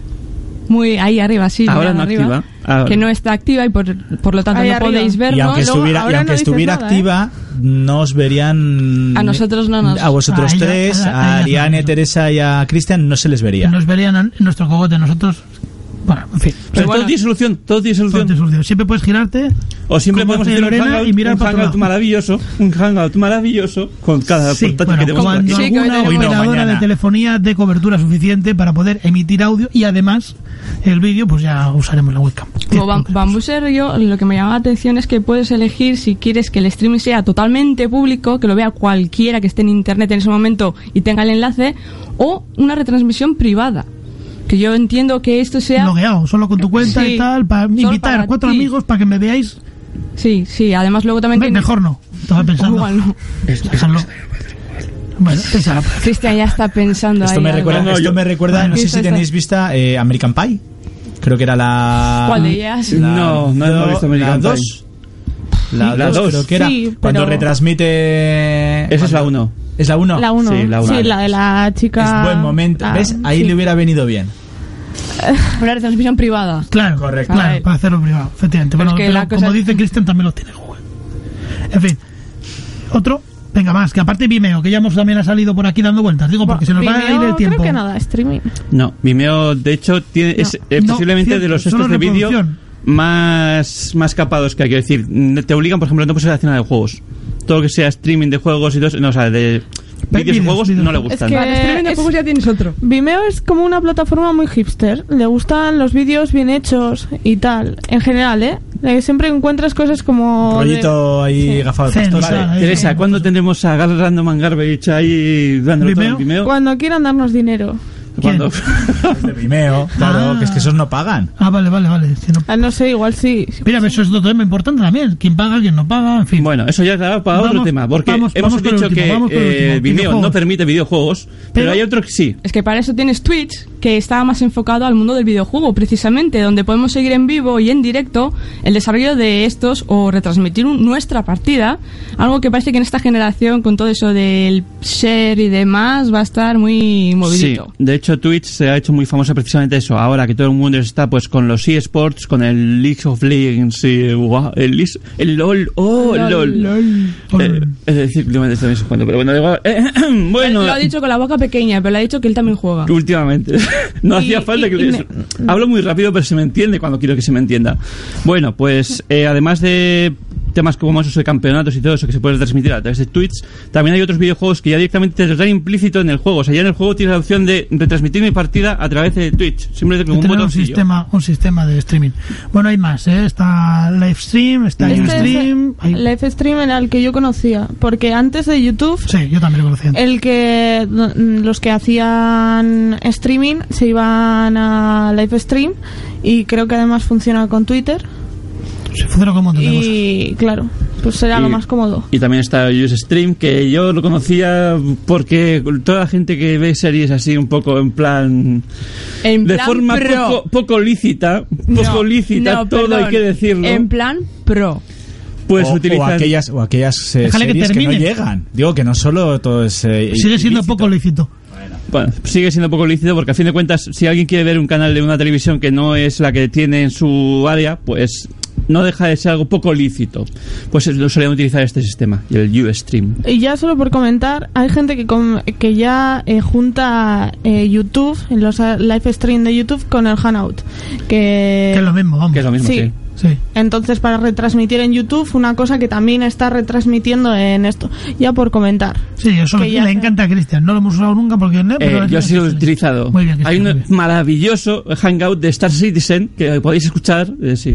muy ahí arriba, sí, Ahora mirando no arriba, activa. Ahora. que no está activa y por, por lo tanto Ahí no arriba. podéis Y vernos. aunque luego, estuviera, y ahora aunque no dices estuviera nada, ¿eh? activa, no os verían. A nosotros no nos- A vosotros A ella- tres, a- a a ella Ariane, no. Teresa y a Cristian no se les vería. Nos verían en nuestro cogote, nosotros. Bueno, en fin. Pero bueno. todo tiene solución, todo tiene Todo solución. tiene solución. Siempre puedes girarte. O siempre como podemos hace hacer un Lorena hangout, y mirar un para otro hangout lado. maravilloso, un hangout maravilloso con cada Sí, portátil bueno, que tenemos por cuando aquí. Sí, que hoy alguna tenemos- Hoy no, operadora mañana. de telefonía dé cobertura suficiente para poder emitir audio y además el vídeo, pues ya usaremos la webcam. Como Bam- Bambuser, yo lo que me llama la atención es que puedes elegir si quieres que el streaming sea totalmente público, que lo vea cualquiera que esté en internet en ese momento y tenga el enlace, o una retransmisión privada. Que yo entiendo que esto sea... Logueado, solo con tu cuenta Sí, y tal, para solo invitar para cuatro ti. amigos para que me veáis. Sí, sí, además luego también... Ve, tiene- Mejor no, estaba pensando. Igual no. Déjalo. Bueno, pensará. Cristian ya está pensando Esto ahí me algo. recuerda, No, no, esto yo- me recuerda, no sé Esto si está- tenéis vista eh, American Pie. Creo que era la. ¿Cuál de ellas? La- No, no hemos visto American la Pie. dos. La La dos, dos. creo que era. Sí, Cuando pero- retransmite. Esa es la cuando- uno. ¿Es la uno? La uno. Sí, la uno. Sí, la de la chica. Es buen momento. Ah, ¿Ves? Ahí sí. le hubiera venido bien. Una retransmisión privada. Claro, Correcto. claro, A ver. para hacerlo privado, efectivamente. Pero Bueno, es que pero la cosa como es- dice Cristian, también lo tiene Google. En fin. Otro, venga más, que aparte Vimeo, que ya hemos también ha salido por aquí dando vueltas, digo, porque se nos va a ir el tiempo. Creo que nada, streaming. No, Vimeo, de hecho, tiene, No. es eh, No, posiblemente cierto, de los solo estos de vídeo reproducción. más, más capados que hay que decir. Te obligan, por ejemplo, no puedes hacer nada de juegos. Todo lo que sea streaming de juegos y todo eso, no, o sea, de vídeos y vídeos, juegos vídeos. no le Es gustan. que Vale, streaming de es- juegos ya tienes otro. Vimeo es como una plataforma muy hipster. Le gustan los vídeos bien hechos y tal. En general, ¿eh? Eh, Siempre encuentras cosas como... de- Rollito ahí Sí. gafado de Zen, pastor. vale. Vale, ahí, Teresa, ahí. ¿cuándo tendremos a Gal Random and Garbage ahí dándolo todo en ¿Vimeo? Vimeo? Cuando quieran darnos dinero. ¿Cuándo? De Vimeo, claro, Ah. que es que esos no pagan. Ah, vale, vale, vale. Si no- Ah, no sé, igual sí. Mira, eso es otro tema importante también. ¿Quién paga, quién no paga? En fin. Bueno, eso ya da para otro Vamos- tema, porque vamos- hemos vamos con el dicho último, que vamos con el eh, último, Vimeo videojuegos. no permite videojuegos, pero, Pero- hay otro que sí. Es que para eso tienes Twitch, que está más enfocado al mundo del videojuego, precisamente, donde podemos seguir en vivo y en directo el desarrollo de estos o retransmitir un- nuestra partida, algo que parece que en esta generación, con todo eso del share y demás, va a estar muy movidito. Sí, de hecho Twitch se ha hecho muy famosa precisamente eso, ahora que todo el mundo está pues con los eSports, con el League of Legends y wow, el, Lis- el LOL, oh, LOL. Eh, es decir, de vez en cuando, pero bueno, da igual. Eh, bueno, Lo ha dicho con la boca pequeña, pero le ha dicho que él también juega. últimamente. No Y- hacía falta y- que y le... me- Hablo muy rápido, pero se me entiende cuando quiero que se me entienda. Bueno, pues eh, además de temas como esos de campeonatos y todo eso que se puede transmitir a través de Twitch, también hay otros videojuegos que ya directamente te lo dan implícito en el juego. O sea, ya en el juego tienes la opción de retransmitir mi partida a través de Twitch. Simplemente con un Tener un botoncillo. sistema, un sistema de streaming. Bueno, hay más, ¿eh? Está Livestream, está Este Ustream. es el live stream era el que yo conocía. Porque antes de YouTube, Sí, yo también lo conocía. el que los que hacían streaming se iban a live stream, y creo que además funciona con Twitter. Se funciona con un montón de cosas. Y claro, pues será lo Y- más cómodo. Y también está Ustream, que yo lo conocía porque toda la gente que ve series así un poco en plan... En de plan forma pro. poco, poco lícita, poco No, lícita, no, todo perdón. hay que decirlo. En plan pro. Pues o, utilizan... o aquellas, o aquellas eh, Déjale que series que, no termine. llegan. Digo que no solo todo es eh, Sigue siendo ilícito. poco lícito. Bueno, sigue siendo poco lícito porque a fin de cuentas, si alguien quiere ver un canal de una televisión que no es la que tiene en su área, pues no deja de ser algo poco lícito. Pues lo solían utilizar este sistema, el Ustream. Y ya solo por comentar, hay gente que com- que ya eh, junta eh, YouTube, en los eh, live stream de YouTube, con el Hangout. Que, Que es lo mismo, vamos. Que es lo mismo, Sí. sí. Sí. Entonces, para retransmitir en YouTube, una cosa que también está retransmitiendo en esto. Ya por comentar. Sí, eso Que le, ya le se- encanta a Cristian. No lo hemos usado nunca porque... no, pero Eh, yo he sido utilizado. Muy bien, Hay Cristian, un muy bien. maravilloso hangout de Star Citizen que podéis escuchar. Eh, si,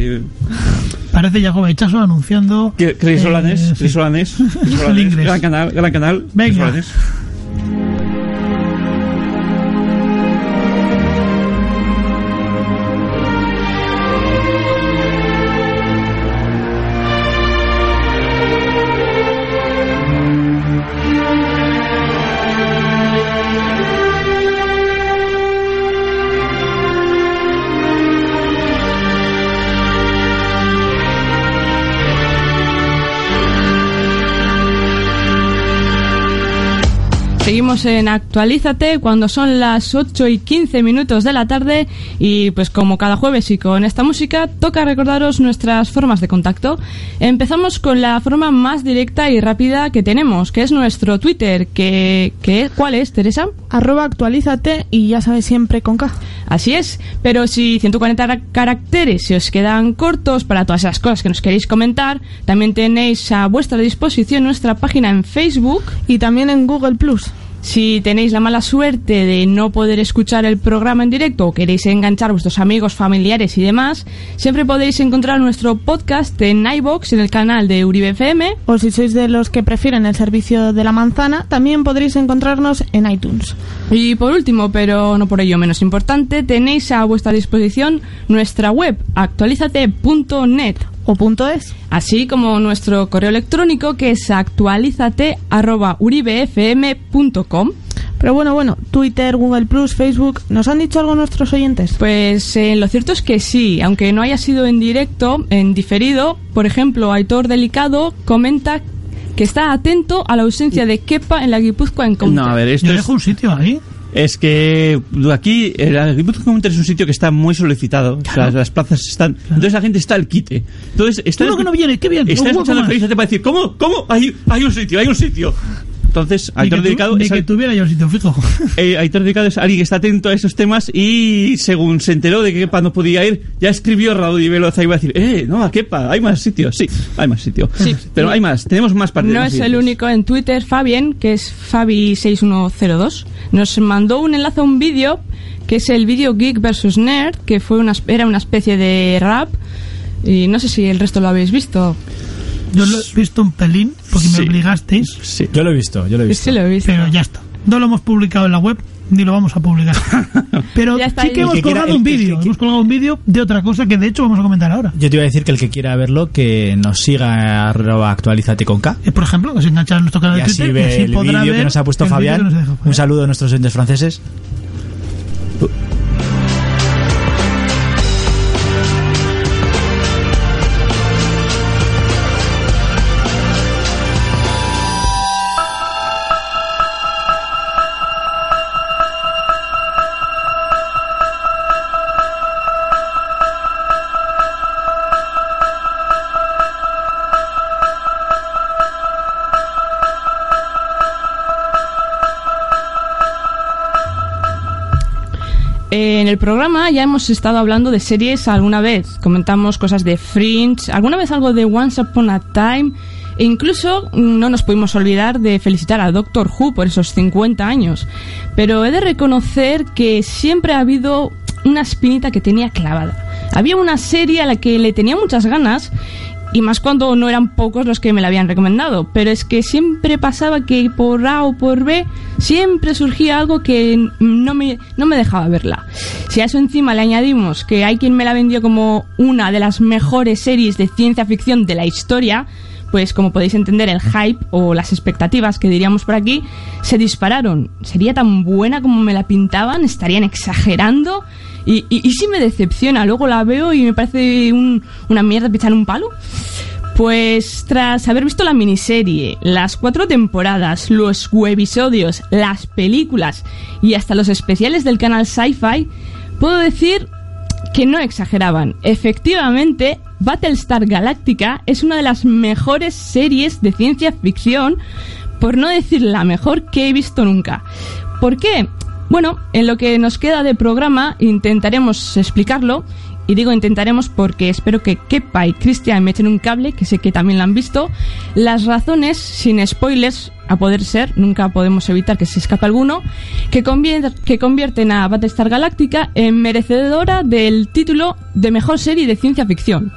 Parece Yagoba Echazo anunciando... que- Chris eh, Solanes, sí. Chris Solanes, Chris Solanes, Lingres. gran canal, gran canal. Chris Venga. Solanes. Seguimos en Actualízate cuando son las ocho y quince minutos de la tarde, y pues como cada jueves y con esta música toca recordaros nuestras formas de contacto. Empezamos con la forma más directa y rápida que tenemos, que es nuestro Twitter, que, que ¿cuál es, Teresa? Arroba actualízate, y ya sabes, siempre con K. Así es, pero si ciento cuarenta caracteres se os quedan cortos para todas esas cosas que nos queréis comentar, también tenéis a vuestra disposición nuestra página en Facebook. Y también en Google Plus. Si tenéis la mala suerte de no poder escuchar el programa en directo o queréis enganchar a vuestros amigos, familiares y demás, siempre podéis encontrar nuestro podcast en iVoox, en el canal de Uribe F M. O si sois de los que prefieren el servicio de la manzana, también podréis encontrarnos en iTunes. Y por último, pero no por ello menos importante, tenéis a vuestra disposición nuestra web, actualizate punto net. O punto es. Así como nuestro correo electrónico, que es actualizate arroba uribefm punto com. Pero bueno, bueno, Twitter, Google Plus, Facebook, ¿nos han dicho algo nuestros oyentes? Pues eh, lo cierto es que sí, aunque no haya sido en directo, en diferido. Por ejemplo, Aitor Delicado comenta que está atento a la ausencia de Kepa en la Guipúzcoa en Counter. No, a ver, esto Yo es, dejo un sitio ahí. Es que aquí el Booking Counter es un sitio que está muy solicitado. Claro. O sea, las plazas están... Claro. Entonces la gente está al quite. Entonces está... Uno que no viene, qué bien. Está escuchando el periodista para decir, ¿cómo? ¿Cómo? Hay, hay un sitio, hay un sitio. Entonces, Aitor Dedicado tu, es que al... tuviera yo un sitio fijo. Eh, Aitor Dedicado es alguien que está atento a esos temas y según se enteró de que Kepa no podía ir, ya escribió a Raúl Veloza y iba a decir, eh, no, a Kepa, hay más sitios. Sí, hay más sitio. Sí, pero hay más, tenemos más partidos. No es el único en Twitter, Fabien, que es Fabi seis uno cero dos, nos mandó un enlace a un vídeo que es el vídeo Geek versus Nerd, que fue una, era una especie de rap, y no sé si el resto lo habéis visto. Yo lo he visto un pelín, porque sí. me obligasteis. Sí, yo lo he visto, yo lo he visto. Sí, lo he visto. Pero ya está. No lo hemos publicado en la web, ni lo vamos a publicar. Pero sí que hemos que colgado quiera, un vídeo. Hemos colgado un vídeo de otra cosa que de hecho vamos a comentar ahora. Yo te iba a decir que el que quiera verlo, que nos siga arroba actualízate con K. Eh, por ejemplo, que se engancha en nuestro canal de Twitter. Ve y así el podrá vídeo ver que nos ha puesto Fabián. Nos deja, un saludo a nuestros oyentes franceses. En el programa ya hemos estado hablando de series alguna vez. Comentamos cosas de Fringe, alguna vez algo de Once Upon a Time, e incluso no nos pudimos olvidar de felicitar a Doctor Who por esos cincuenta años. Pero he de reconocer que siempre ha habido una espinita que tenía clavada. Había una serie a la que le tenía muchas ganas, y más cuando no eran pocos los que me la habían recomendado, pero es que siempre pasaba que por A o por B siempre surgía algo que no me, no me dejaba verla. Si a eso encima le añadimos que hay quien me la vendió como una de las mejores series de ciencia ficción de la historia, pues como podéis entender el hype o las expectativas que diríamos por aquí se dispararon. ¿Sería tan buena como me la pintaban? ¿Estarían exagerando? Y, y, y si me decepciona, luego la veo y me parece un, una mierda pichar un palo. Pues tras haber visto la miniserie, las cuatro temporadas, los webisodios, las películas y hasta los especiales del canal Sci-Fi, puedo decir que no exageraban. Efectivamente, Battlestar Galactica es una de las mejores series de ciencia ficción, por no decir la mejor que he visto nunca. ¿Por qué? Bueno, en lo que nos queda de programa intentaremos explicarlo, y digo intentaremos porque espero que Kepa y Cristian me echen un cable, que sé que también lo han visto. Las razones, sin spoilers, a poder ser, nunca podemos evitar que se escape alguno, que, convier- que convierten a Battlestar Galactica en merecedora del título de mejor serie de ciencia ficción.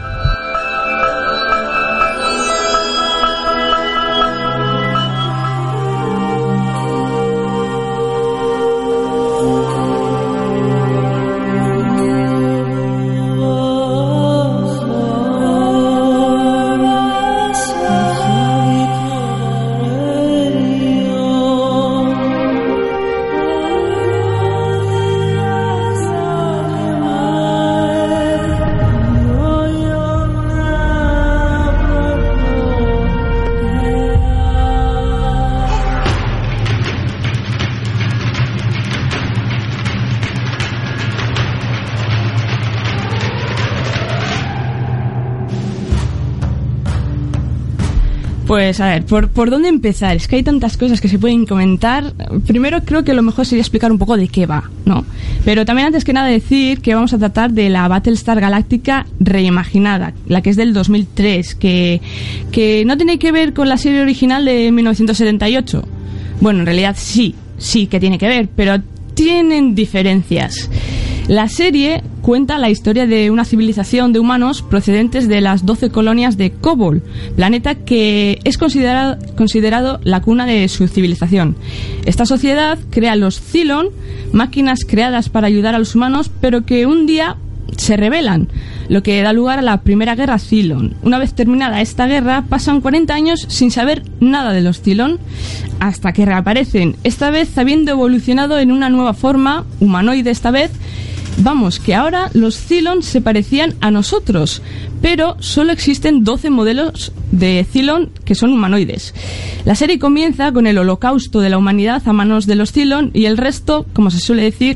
Pues a ver, ¿por, ¿por dónde empezar? Es que hay tantas cosas que se pueden comentar. Primero creo que lo mejor sería explicar un poco de qué va, ¿no? Pero también antes que nada decir que vamos a tratar de la Battlestar Galactica reimaginada, la que es del dos mil tres, que, que no tiene que ver con la serie original de mil novecientos setenta y ocho. Bueno, en realidad sí, sí que tiene que ver, pero tienen diferencias. La serie cuenta la historia de una civilización de humanos procedentes de las doce colonias de Kobol, planeta que es considerado, considerado la cuna de su civilización. Esta sociedad crea los Cylon, máquinas creadas para ayudar a los humanos, pero que un día se rebelan, lo que da lugar a la Primera Guerra Cylon. Una vez terminada esta guerra, pasan cuarenta años sin saber nada de los Cylon, hasta que reaparecen, esta vez habiendo evolucionado en una nueva forma, humanoide esta vez, Vamos, que ahora los Cylons se parecían a nosotros, pero solo existen doce modelos de Cylon que son humanoides. La serie comienza con el holocausto de la humanidad a manos de los Cylon y el resto, como se suele decir,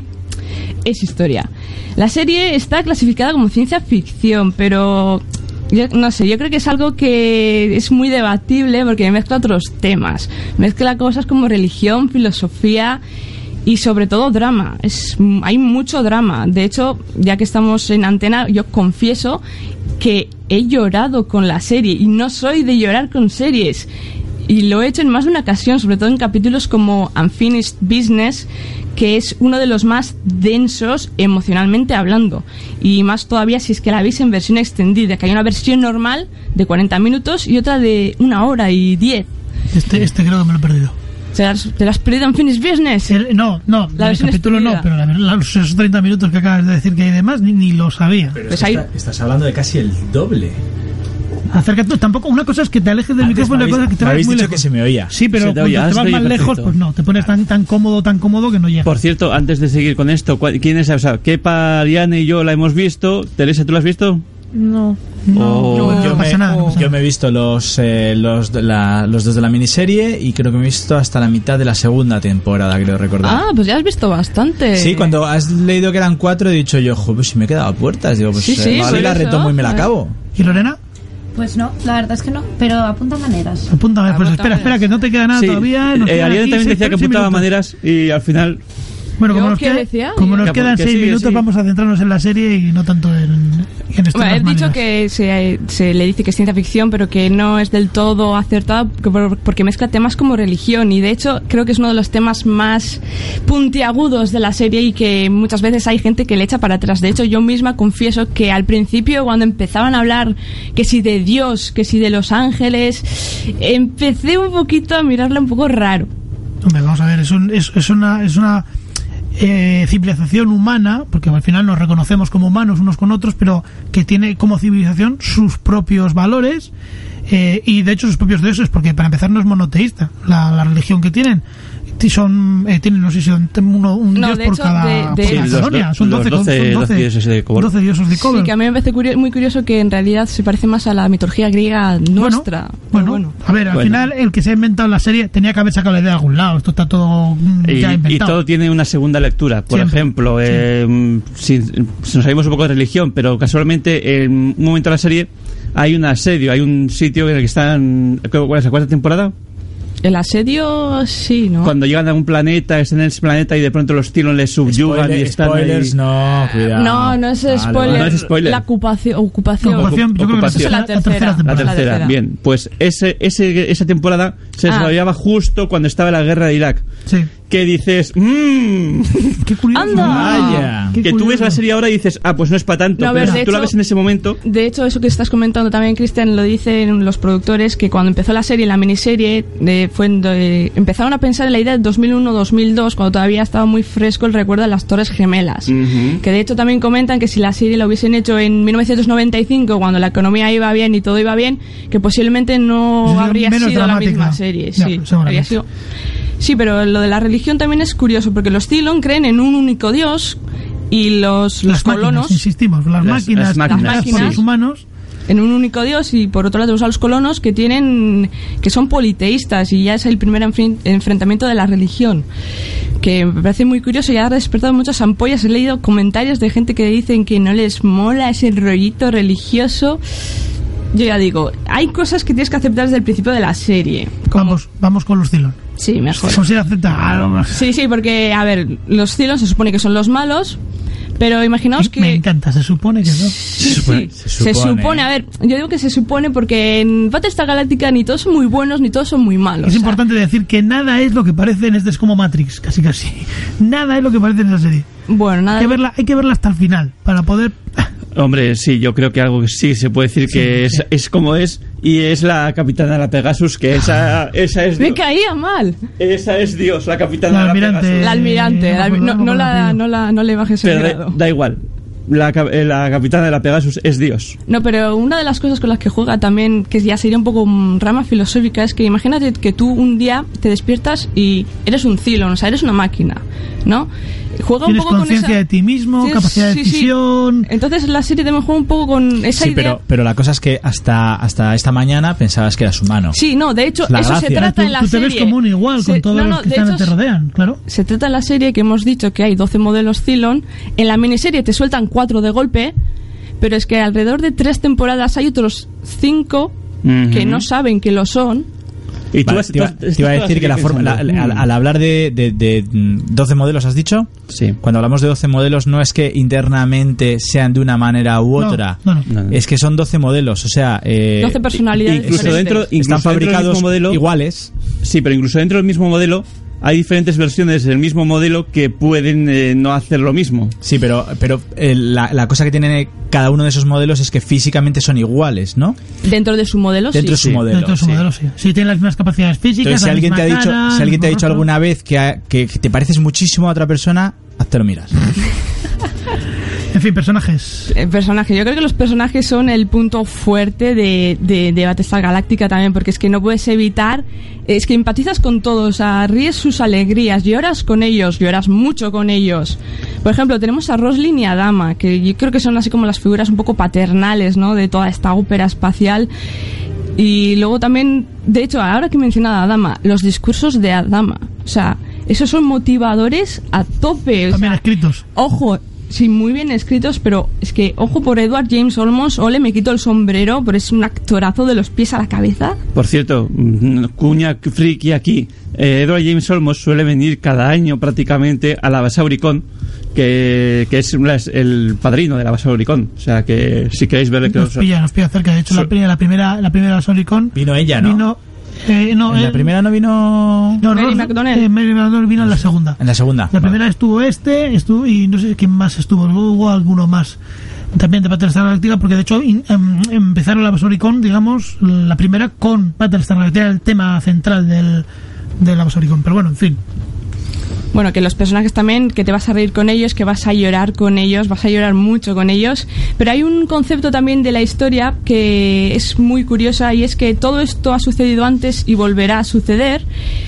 es historia. La serie está clasificada como ciencia ficción, pero yo, no sé, yo creo que es algo que es muy debatible porque mezcla otros temas. Mezcla cosas como religión, filosofía y sobre todo drama. Es, hay mucho drama. De hecho, ya que estamos en antena, yo confieso que he llorado con la serie y no soy de llorar con series. Y lo he hecho en más de una ocasión, sobre todo en capítulos como Unfinished Business, que es uno de los más densos emocionalmente hablando. Y más todavía si es que la veis en versión extendida, que hay una versión normal de cuarenta minutos y otra de una hora y diez. Este, este creo que me lo he perdido. ¿Te las, te las has perdido en Unfinished Business? El, no, no, la el capítulo no, pero la, la, los esos treinta minutos que acabas de decir que hay de más, ni, ni lo sabía. Pero pues es que está, estás hablando de casi el doble. Acércate, tampoco, una cosa es que te alejes del Antes micrófono, una cosa es que te me vas habéis muy dicho lejos. Que se me oía. Sí, pero te cuando oía, te vas te más oía lejos, perfecto. pues no, te pones tan, tan cómodo, tan cómodo que no llegas. Por cierto, antes de seguir con esto, ¿quién es? O sea, Kepa, Ariane y yo la hemos visto. Teresa, ¿tú la has visto? No. No, Oh. no, no yo, pasa me, nada, no pasa yo nada. me he visto los eh, los, de la, los dos de la miniserie y creo que me he visto hasta la mitad de la segunda temporada, creo recordar. Ah, pues ya has visto bastante. Sí, cuando has leído que eran cuatro he dicho yo, joder, pues si me he quedado a puertas. Digo, pues Sí, sí, eh, vale, por la eso. retomo y me la acabo. ¿Y Lorena? Pues no, la verdad es que no, pero apunta maneras. Apúntame, pues Apunta espera, maneras. espera, que no te queda nada Sí, todavía. Nos eh, quedan Ariane aquí también seis- decía que seis apuntaba minutos. maneras y al final... Bueno, como ¿Yo nos, qué queda- decía? como nos Que- quedan que seis sigue, minutos, sigue. vamos a centrarnos en la serie y no tanto en, en esto. Bueno, de he las dicho maneras. que se, se le dice que es ciencia ficción, pero que no es del todo acertada que por- porque mezcla temas como religión y de hecho creo que es uno de los temas más puntiagudos de la serie y que muchas veces hay gente que le echa para atrás. De hecho, yo misma confieso que al principio cuando empezaban a hablar que si de Dios, que si de los ángeles, empecé un poquito a mirarla un poco raro. Hombre, vamos a ver, es, un, es, es una... Es una eh, civilización humana, porque al final nos reconocemos como humanos unos con otros, pero que tiene como civilización sus propios valores eh, y de hecho sus propios dioses, porque para empezar no es monoteísta la, la religión que tienen. Son, eh, tienen, no sé si son uno, un No, dios de por hecho, cada, de- de- por Sí, cada los colonia. do- Son los doce, doce- son doce dioses de Cobol. doce dioses de Cobol. Sí, que a mí me parece curio- muy curioso que en realidad se parece más a la mitología griega nuestra. Bueno, Pero a ver, al Bueno. final el que se ha inventado la serie tenía que haber sacado la idea de algún lado. Esto está todo mm, Y, ya y inventado. todo tiene una segunda lectura. Por Siempre, ejemplo, eh, si, si nos salimos un poco de religión, pero casualmente en un momento de la serie hay un asedio, hay un sitio en el que están... ¿Cuál es la cuarta temporada? El asedio, sí, ¿no? Cuando llegan a un planeta, están en ese planeta y de pronto los Cylon les subyugan Spoiler- y están spoilers, ahí. no, cuidado. No, no es Vale, spoiler. vale. No es spoiler. La ocupación. Ocupación. Ocupación, yo creo que Ocupación. Esa es la la tercera. tercera La temporada. tercera, tercera. bien. Pues ese, ese, esa temporada se Ah. desarrollaba justo cuando estaba la guerra de Irak. Sí. Que dices, mmm, Qué curioso. Anda. Vaya. Qué que tú ves curioso. la serie ahora y dices, ah, pues no es para tanto. No, a pero ver, si de tú la hecho- ves en ese momento, De hecho, eso que estás comentando también, Cristian, lo dicen los productores, que cuando empezó la serie, la miniserie, de, fue en de- empezaron a pensar en la idea de dos mil uno dos mil dos, cuando todavía estaba muy fresco el recuerdo de las Torres Gemelas. Ujú. Que de hecho también comentan que si la serie la hubiesen hecho en mil novecientos noventa y cinco, cuando la economía iba bien y todo iba bien, que posiblemente no Sería habría menos sido dramática. la misma serie. Ya, Sí, seguramente. habría sido... Sí, pero lo de la religión también es curioso, porque los Cylon creen en un único dios y los, los Las colonos... máquinas, insistimos, las, Las- máquinas, las máquinas, creadas por sí. los humanos. en un único dios, y por otro lado tenemos a los colonos que tienen que son politeístas, y ya es el primer enfren- enfrentamiento de la religión, que me parece muy curioso y ha despertado muchas ampollas. He leído comentarios de gente que dicen que no les mola ese rollito religioso. Yo ya digo, hay cosas que tienes que aceptar desde el principio de la serie. Vamos, vamos con los Cylon. Sí, mejor. Considera aceptar. Sí, sí, porque, a ver, los Cylon se supone que son los malos, pero imaginaos que... Me encanta, se supone que no. Sí, supone- sí. se Se supone. supone, a ver, yo digo que se supone porque en Battlestar Galáctica ni todos son muy buenos ni todos son muy malos. Es o sea, importante decir que nada es lo que parece en este, es como Matrix, casi casi. Nada es lo que parece en esa serie. Bueno, Hay nada. que verla, hay que verla hasta el final para poder. hombre, sí, yo creo que algo que sí se puede decir que Sí, es, es como es, y es la capitana de la Pegasus, que esa, esa es Me Dios. caía mal. Esa es Dios, la capitana La de la almirante. Pegasus. La almirante. no la almi- me no, acuerdo, no no me la, acuerdo. no, la, no le bajes el Pero grado. da, da igual. La, ca- eh, la capitana de la Pegasus es Dios. No, pero una de las cosas con las que juega también, que ya sería un poco mm, rama filosófica, es que imagínate que tú un día te despiertas y eres un Cylon, o sea, eres una máquina. ¿no? Juega un Tienes poco con conciencia esa... de ti mismo, Sí, capacidad de sí, sí. decisión. Entonces la serie también juega un poco con esa Sí, idea. pero, pero la cosa es que hasta, hasta esta mañana pensabas que eras humano. Sí, no, de hecho, La eso gracia. se trata Tú, en la tú te serie. ves como un igual Se- con todos no, no, los que de te, hecho, te rodean, claro. Se trata en la serie que hemos dicho que hay doce modelos Cylon. En la miniserie te sueltan cuatro de golpe, pero es que alrededor de tres temporadas hay otros cinco Ujú. que no saben que lo son. Y tú Vale, has- te, iba, tú has- te iba a estás decir que la forma, la- pensando, al, al hablar de, de, de mm, doce modelos, ¿has dicho? Sí. Cuando hablamos de doce modelos no es que internamente sean de una manera u No, otra, no, no. No, no. es que son doce modelos, o sea... Eh, doce personalidades incluso diferentes. dentro- incluso están dentro del fabricados mismo modelo- iguales. Sí, pero incluso dentro del mismo modelo hay diferentes versiones del mismo modelo que pueden eh, no hacer lo mismo. Sí, pero, pero eh, la, la cosa que tiene cada uno de esos modelos es que físicamente son iguales, ¿no? Dentro de su modelo, Dentro de sí. su modelo. Dentro de su sí. modelo, sí. Sí, tienen las mismas capacidades físicas. Entonces, si la alguien te ha misma dicho, cara, si alguien te ha el dicho mismo alguna vez que, ha- que te pareces muchísimo a otra persona, hazte lo miras. En fin, personajes. Eh, personajes. Yo creo que los personajes son el punto fuerte de, de, de Battlestar Galactica también, porque es que no puedes evitar, es que empatizas con todos, o sea, ríes sus alegrías, lloras con ellos, lloras mucho con ellos. Por ejemplo, tenemos a Roslin y a Dama, que yo creo que son así como las figuras un poco paternales, ¿no?, de toda esta ópera espacial. Y luego también, de hecho, ahora que he mencionado a Dama, los discursos de Adama, o sea, esos son motivadores a tope. O También sea, escritos. ojo, sí, muy bien escritos, pero es que, ojo por Edward James Olmos, ole, me quito el sombrero, pero es un actorazo de los pies a la cabeza. Por cierto, mm, cuña friki aquí. Eh, Edward James Olmos suele venir cada año prácticamente a la Basauricon, que, que es una- el padrino de la Basauricon. O sea que si queréis verle que Nos os... pilla, nos pilla cerca. De hecho, Sí. la, pri- la primera la primera Sonicon Vino ella, ¿no? vino... eh, no, En la eh, primera no vino... no, Mary Ros- McDonnell. eh, Mary McDonnell vino en la segunda. En la segunda. La primera estuvo este, estuvo y no sé quién más estuvo, luego hubo alguno más. También de Battlestar Galactica, porque de hecho in- em, empezaron la Basauricon, digamos, la primera con Battlestar Galactica, el tema central del, de la Basauricon. Pero bueno, en fin. Bueno, que los personajes también, que te vas a reír con ellos, que vas a llorar con ellos, vas a llorar mucho con ellos. Pero hay un concepto también de la historia que es muy curiosa, y es que todo esto ha sucedido antes y volverá a suceder.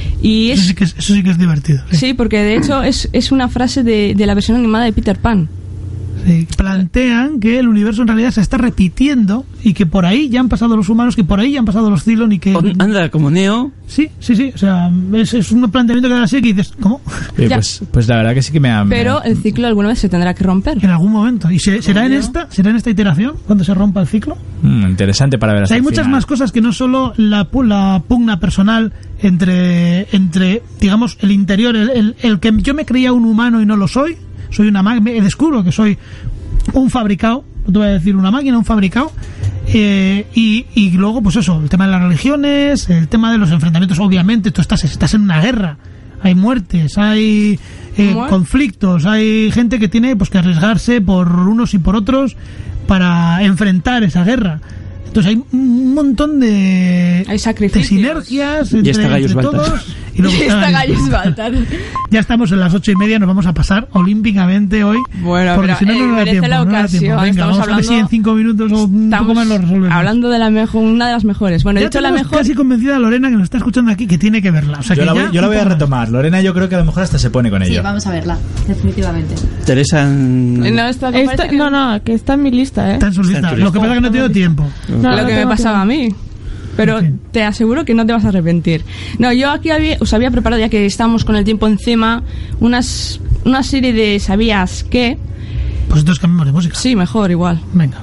Y Eso es... sí que es, eso sí que es divertido. Sí. Sí, porque de hecho es, es una frase de, de la versión animada de Peter Pan. Sí, plantean que el universo en realidad se está repitiendo y que por ahí ya han pasado los humanos, que por ahí ya han pasado los Cylon y que... Oh, anda, como Neo. Sí, sí, sí. O sea, es, es un planteamiento que da así que dices, ¿cómo? Eh, Ya. pues, pues la verdad que sí que me ha... me Pero ha- el ciclo alguna vez se tendrá que romper. En algún momento. ¿Y se- será en esta será en esta iteración cuando se rompa el ciclo? Mm, interesante para ver O hasta sea, hay el muchas final. más cosas que no solo la, pu- la pugna personal entre, entre digamos, el interior, el, el, el que yo me creía un humano y no lo soy, soy una máquina, me descubro que soy un fabricado, no te voy a decir una máquina, un fabricado, eh, y, y luego, pues eso, el tema de las religiones, el tema de los enfrentamientos, obviamente, tú estás, estás en una guerra, hay muertes, hay eh, Muer- conflictos, hay gente que tiene pues que arriesgarse por unos y por otros para enfrentar esa guerra. Entonces hay un montón de, Hay sacrificios. de sinergias entre, está Gaius entre Baltar. todos. Y luego está Está Gaius Gaius Baltar. Baltar. Ya estamos en las ocho y media, nos vamos a pasar olímpicamente hoy. Bueno, porque pero, si no, eh, no nos da merece tiempo. la no nos da ocasión, tiempo. Venga, estamos vamos a ver si hablando- en cinco minutos o un poco más lo resolvemos. hablando de la mejor, una de las mejores. Bueno, he Ya dicho la tenemos mejor. casi convencida a Lorena, que nos está escuchando aquí, que tiene que verla. O sea, Yo que la voy, ya yo la un voy a poco más. retomar. Lorena yo creo que a lo mejor hasta se pone con Sí, ello. vamos a verla, definitivamente. Teresa... en- No, esta- Esta- parece que- no, no, que está en mi lista, ¿eh? Está en su lista. Está en tu Lo que lista. pasa es que no he tenido tiempo. No, lo no que me tengo pasaba a tiempo. mí. Pero En fin. te aseguro que no te vas a arrepentir. No, yo aquí había, os había preparado, ya que estamos con el tiempo encima, unas, una serie de ¿sabías qué? Pues entonces cambiamos de música. Sí, mejor, igual. Venga.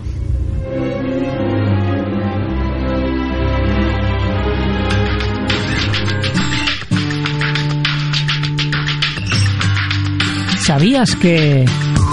¿Sabías que...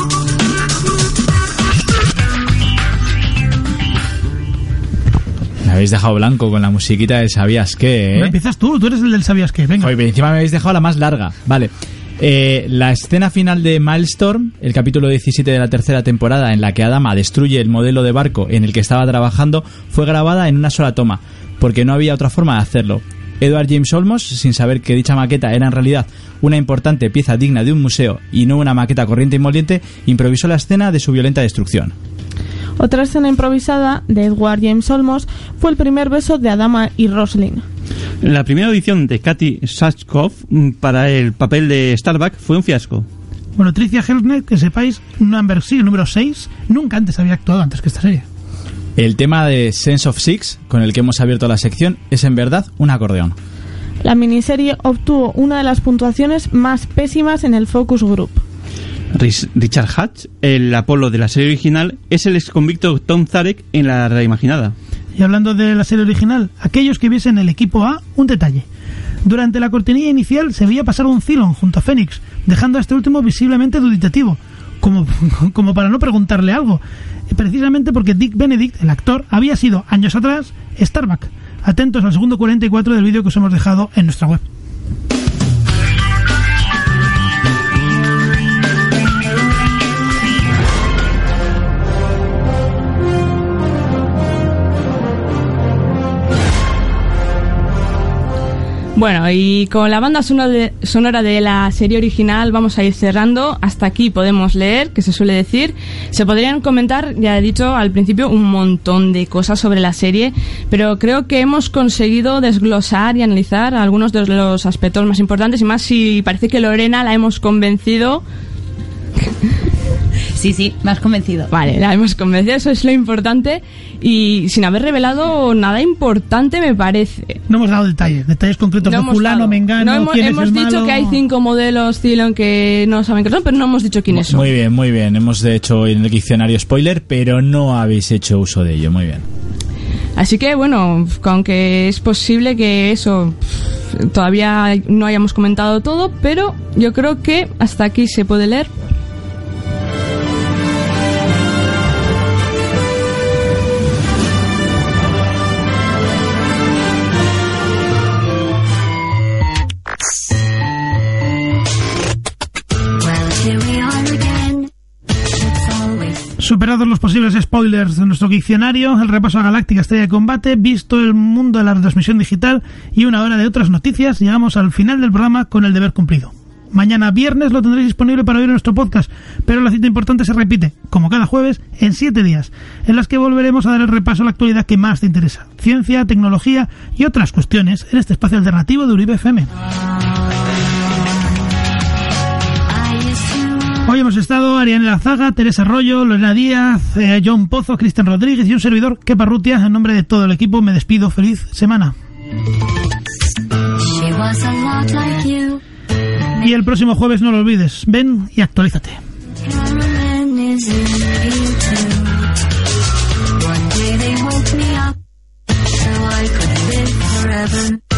Me habéis dejado blanco con la musiquita de ¿sabías qué? No, ¿eh? empiezas tú, tú eres el del sabías qué. Venga. Joder, pero encima me habéis dejado la más larga. Vale. Eh, la escena final de Milestorm, el capítulo diecisiete de la tercera temporada, en la que Adama destruye el modelo de barco en el que estaba trabajando, fue grabada en una sola toma, porque no había otra forma de hacerlo. Edward James Olmos, sin saber que dicha maqueta era en realidad una importante pieza digna de un museo y no una maqueta corriente y moliente, improvisó la escena de su violenta destrucción. Otra escena improvisada de Edward James Olmos fue el primer beso de Adama y Roslin. La primera audición de Katy Sackhoff para el papel de Starbuck fue un fiasco. Bueno, Tricia Helbnet, que sepáis, number six, número seis, nunca antes había actuado antes que esta serie. El tema de Sense of Six, con el que hemos abierto la sección, es en verdad un acordeón. La miniserie obtuvo una de las puntuaciones más pésimas en el Focus Group. Richard Hatch, el Apolo de la serie original, es el ex convicto Tom Zarek en la reimaginada. Y hablando de la serie original, aquellos que viesen el equipo A, un detalle. Durante la cortinilla inicial se veía pasar un Cylon junto a Phoenix, dejando a este último visiblemente duditativo, como, como para no preguntarle algo. Precisamente porque Dick Benedict, el actor, había sido, años atrás, Starbuck. Atentos al segundo cuarenta y cuatro del vídeo que os hemos dejado en nuestra web. Bueno, y con la banda sonora de, sonora de la serie original vamos a ir cerrando. Hasta aquí podemos leer, que se suele decir. Se podrían comentar, ya he dicho al principio, un montón de cosas sobre la serie, pero creo que hemos conseguido desglosar y analizar algunos de los aspectos más importantes, y más si parece que Lorena la hemos convencido. Sí, sí, me has convencido. Vale, la hemos convencido, eso es lo importante. Y sin haber revelado nada importante, me parece. No hemos dado detalles, detalles concretos no de fulano, mengano, no hemos, quién hemos es el dicho malo. que hay cinco modelos Cylon que no saben qué son, pero no hemos dicho quiénes son. Muy bien, muy bien. Hemos hecho en el diccionario spoiler, pero no habéis hecho uso de ello. Muy bien. Así que, bueno, aunque es posible que eso todavía no hayamos comentado todo, pero yo creo que hasta aquí se puede leer. Superados los posibles spoilers de nuestro diccionario, el repaso a Galáctica Estrella de Combate, visto el mundo de la retransmisión digital y una hora de otras noticias, llegamos al final del programa con el deber cumplido. Mañana viernes lo tendréis disponible para oír en nuestro podcast, pero la cita importante se repite, como cada jueves, en siete días, en las que volveremos a dar el repaso a la actualidad que más te interesa: ciencia, tecnología y otras cuestiones en este espacio alternativo de Uribe F M. Hoy hemos estado Ariane Lazaga, Teresa Arroyo, Lorena Díaz, eh, John Pozo, Cristian Rodríguez y un servidor, Kepa Rutia. En nombre de todo el equipo me despido. Feliz semana. Y el próximo jueves, no lo olvides, ven y actualízate. One day they woke me up so I could live forever.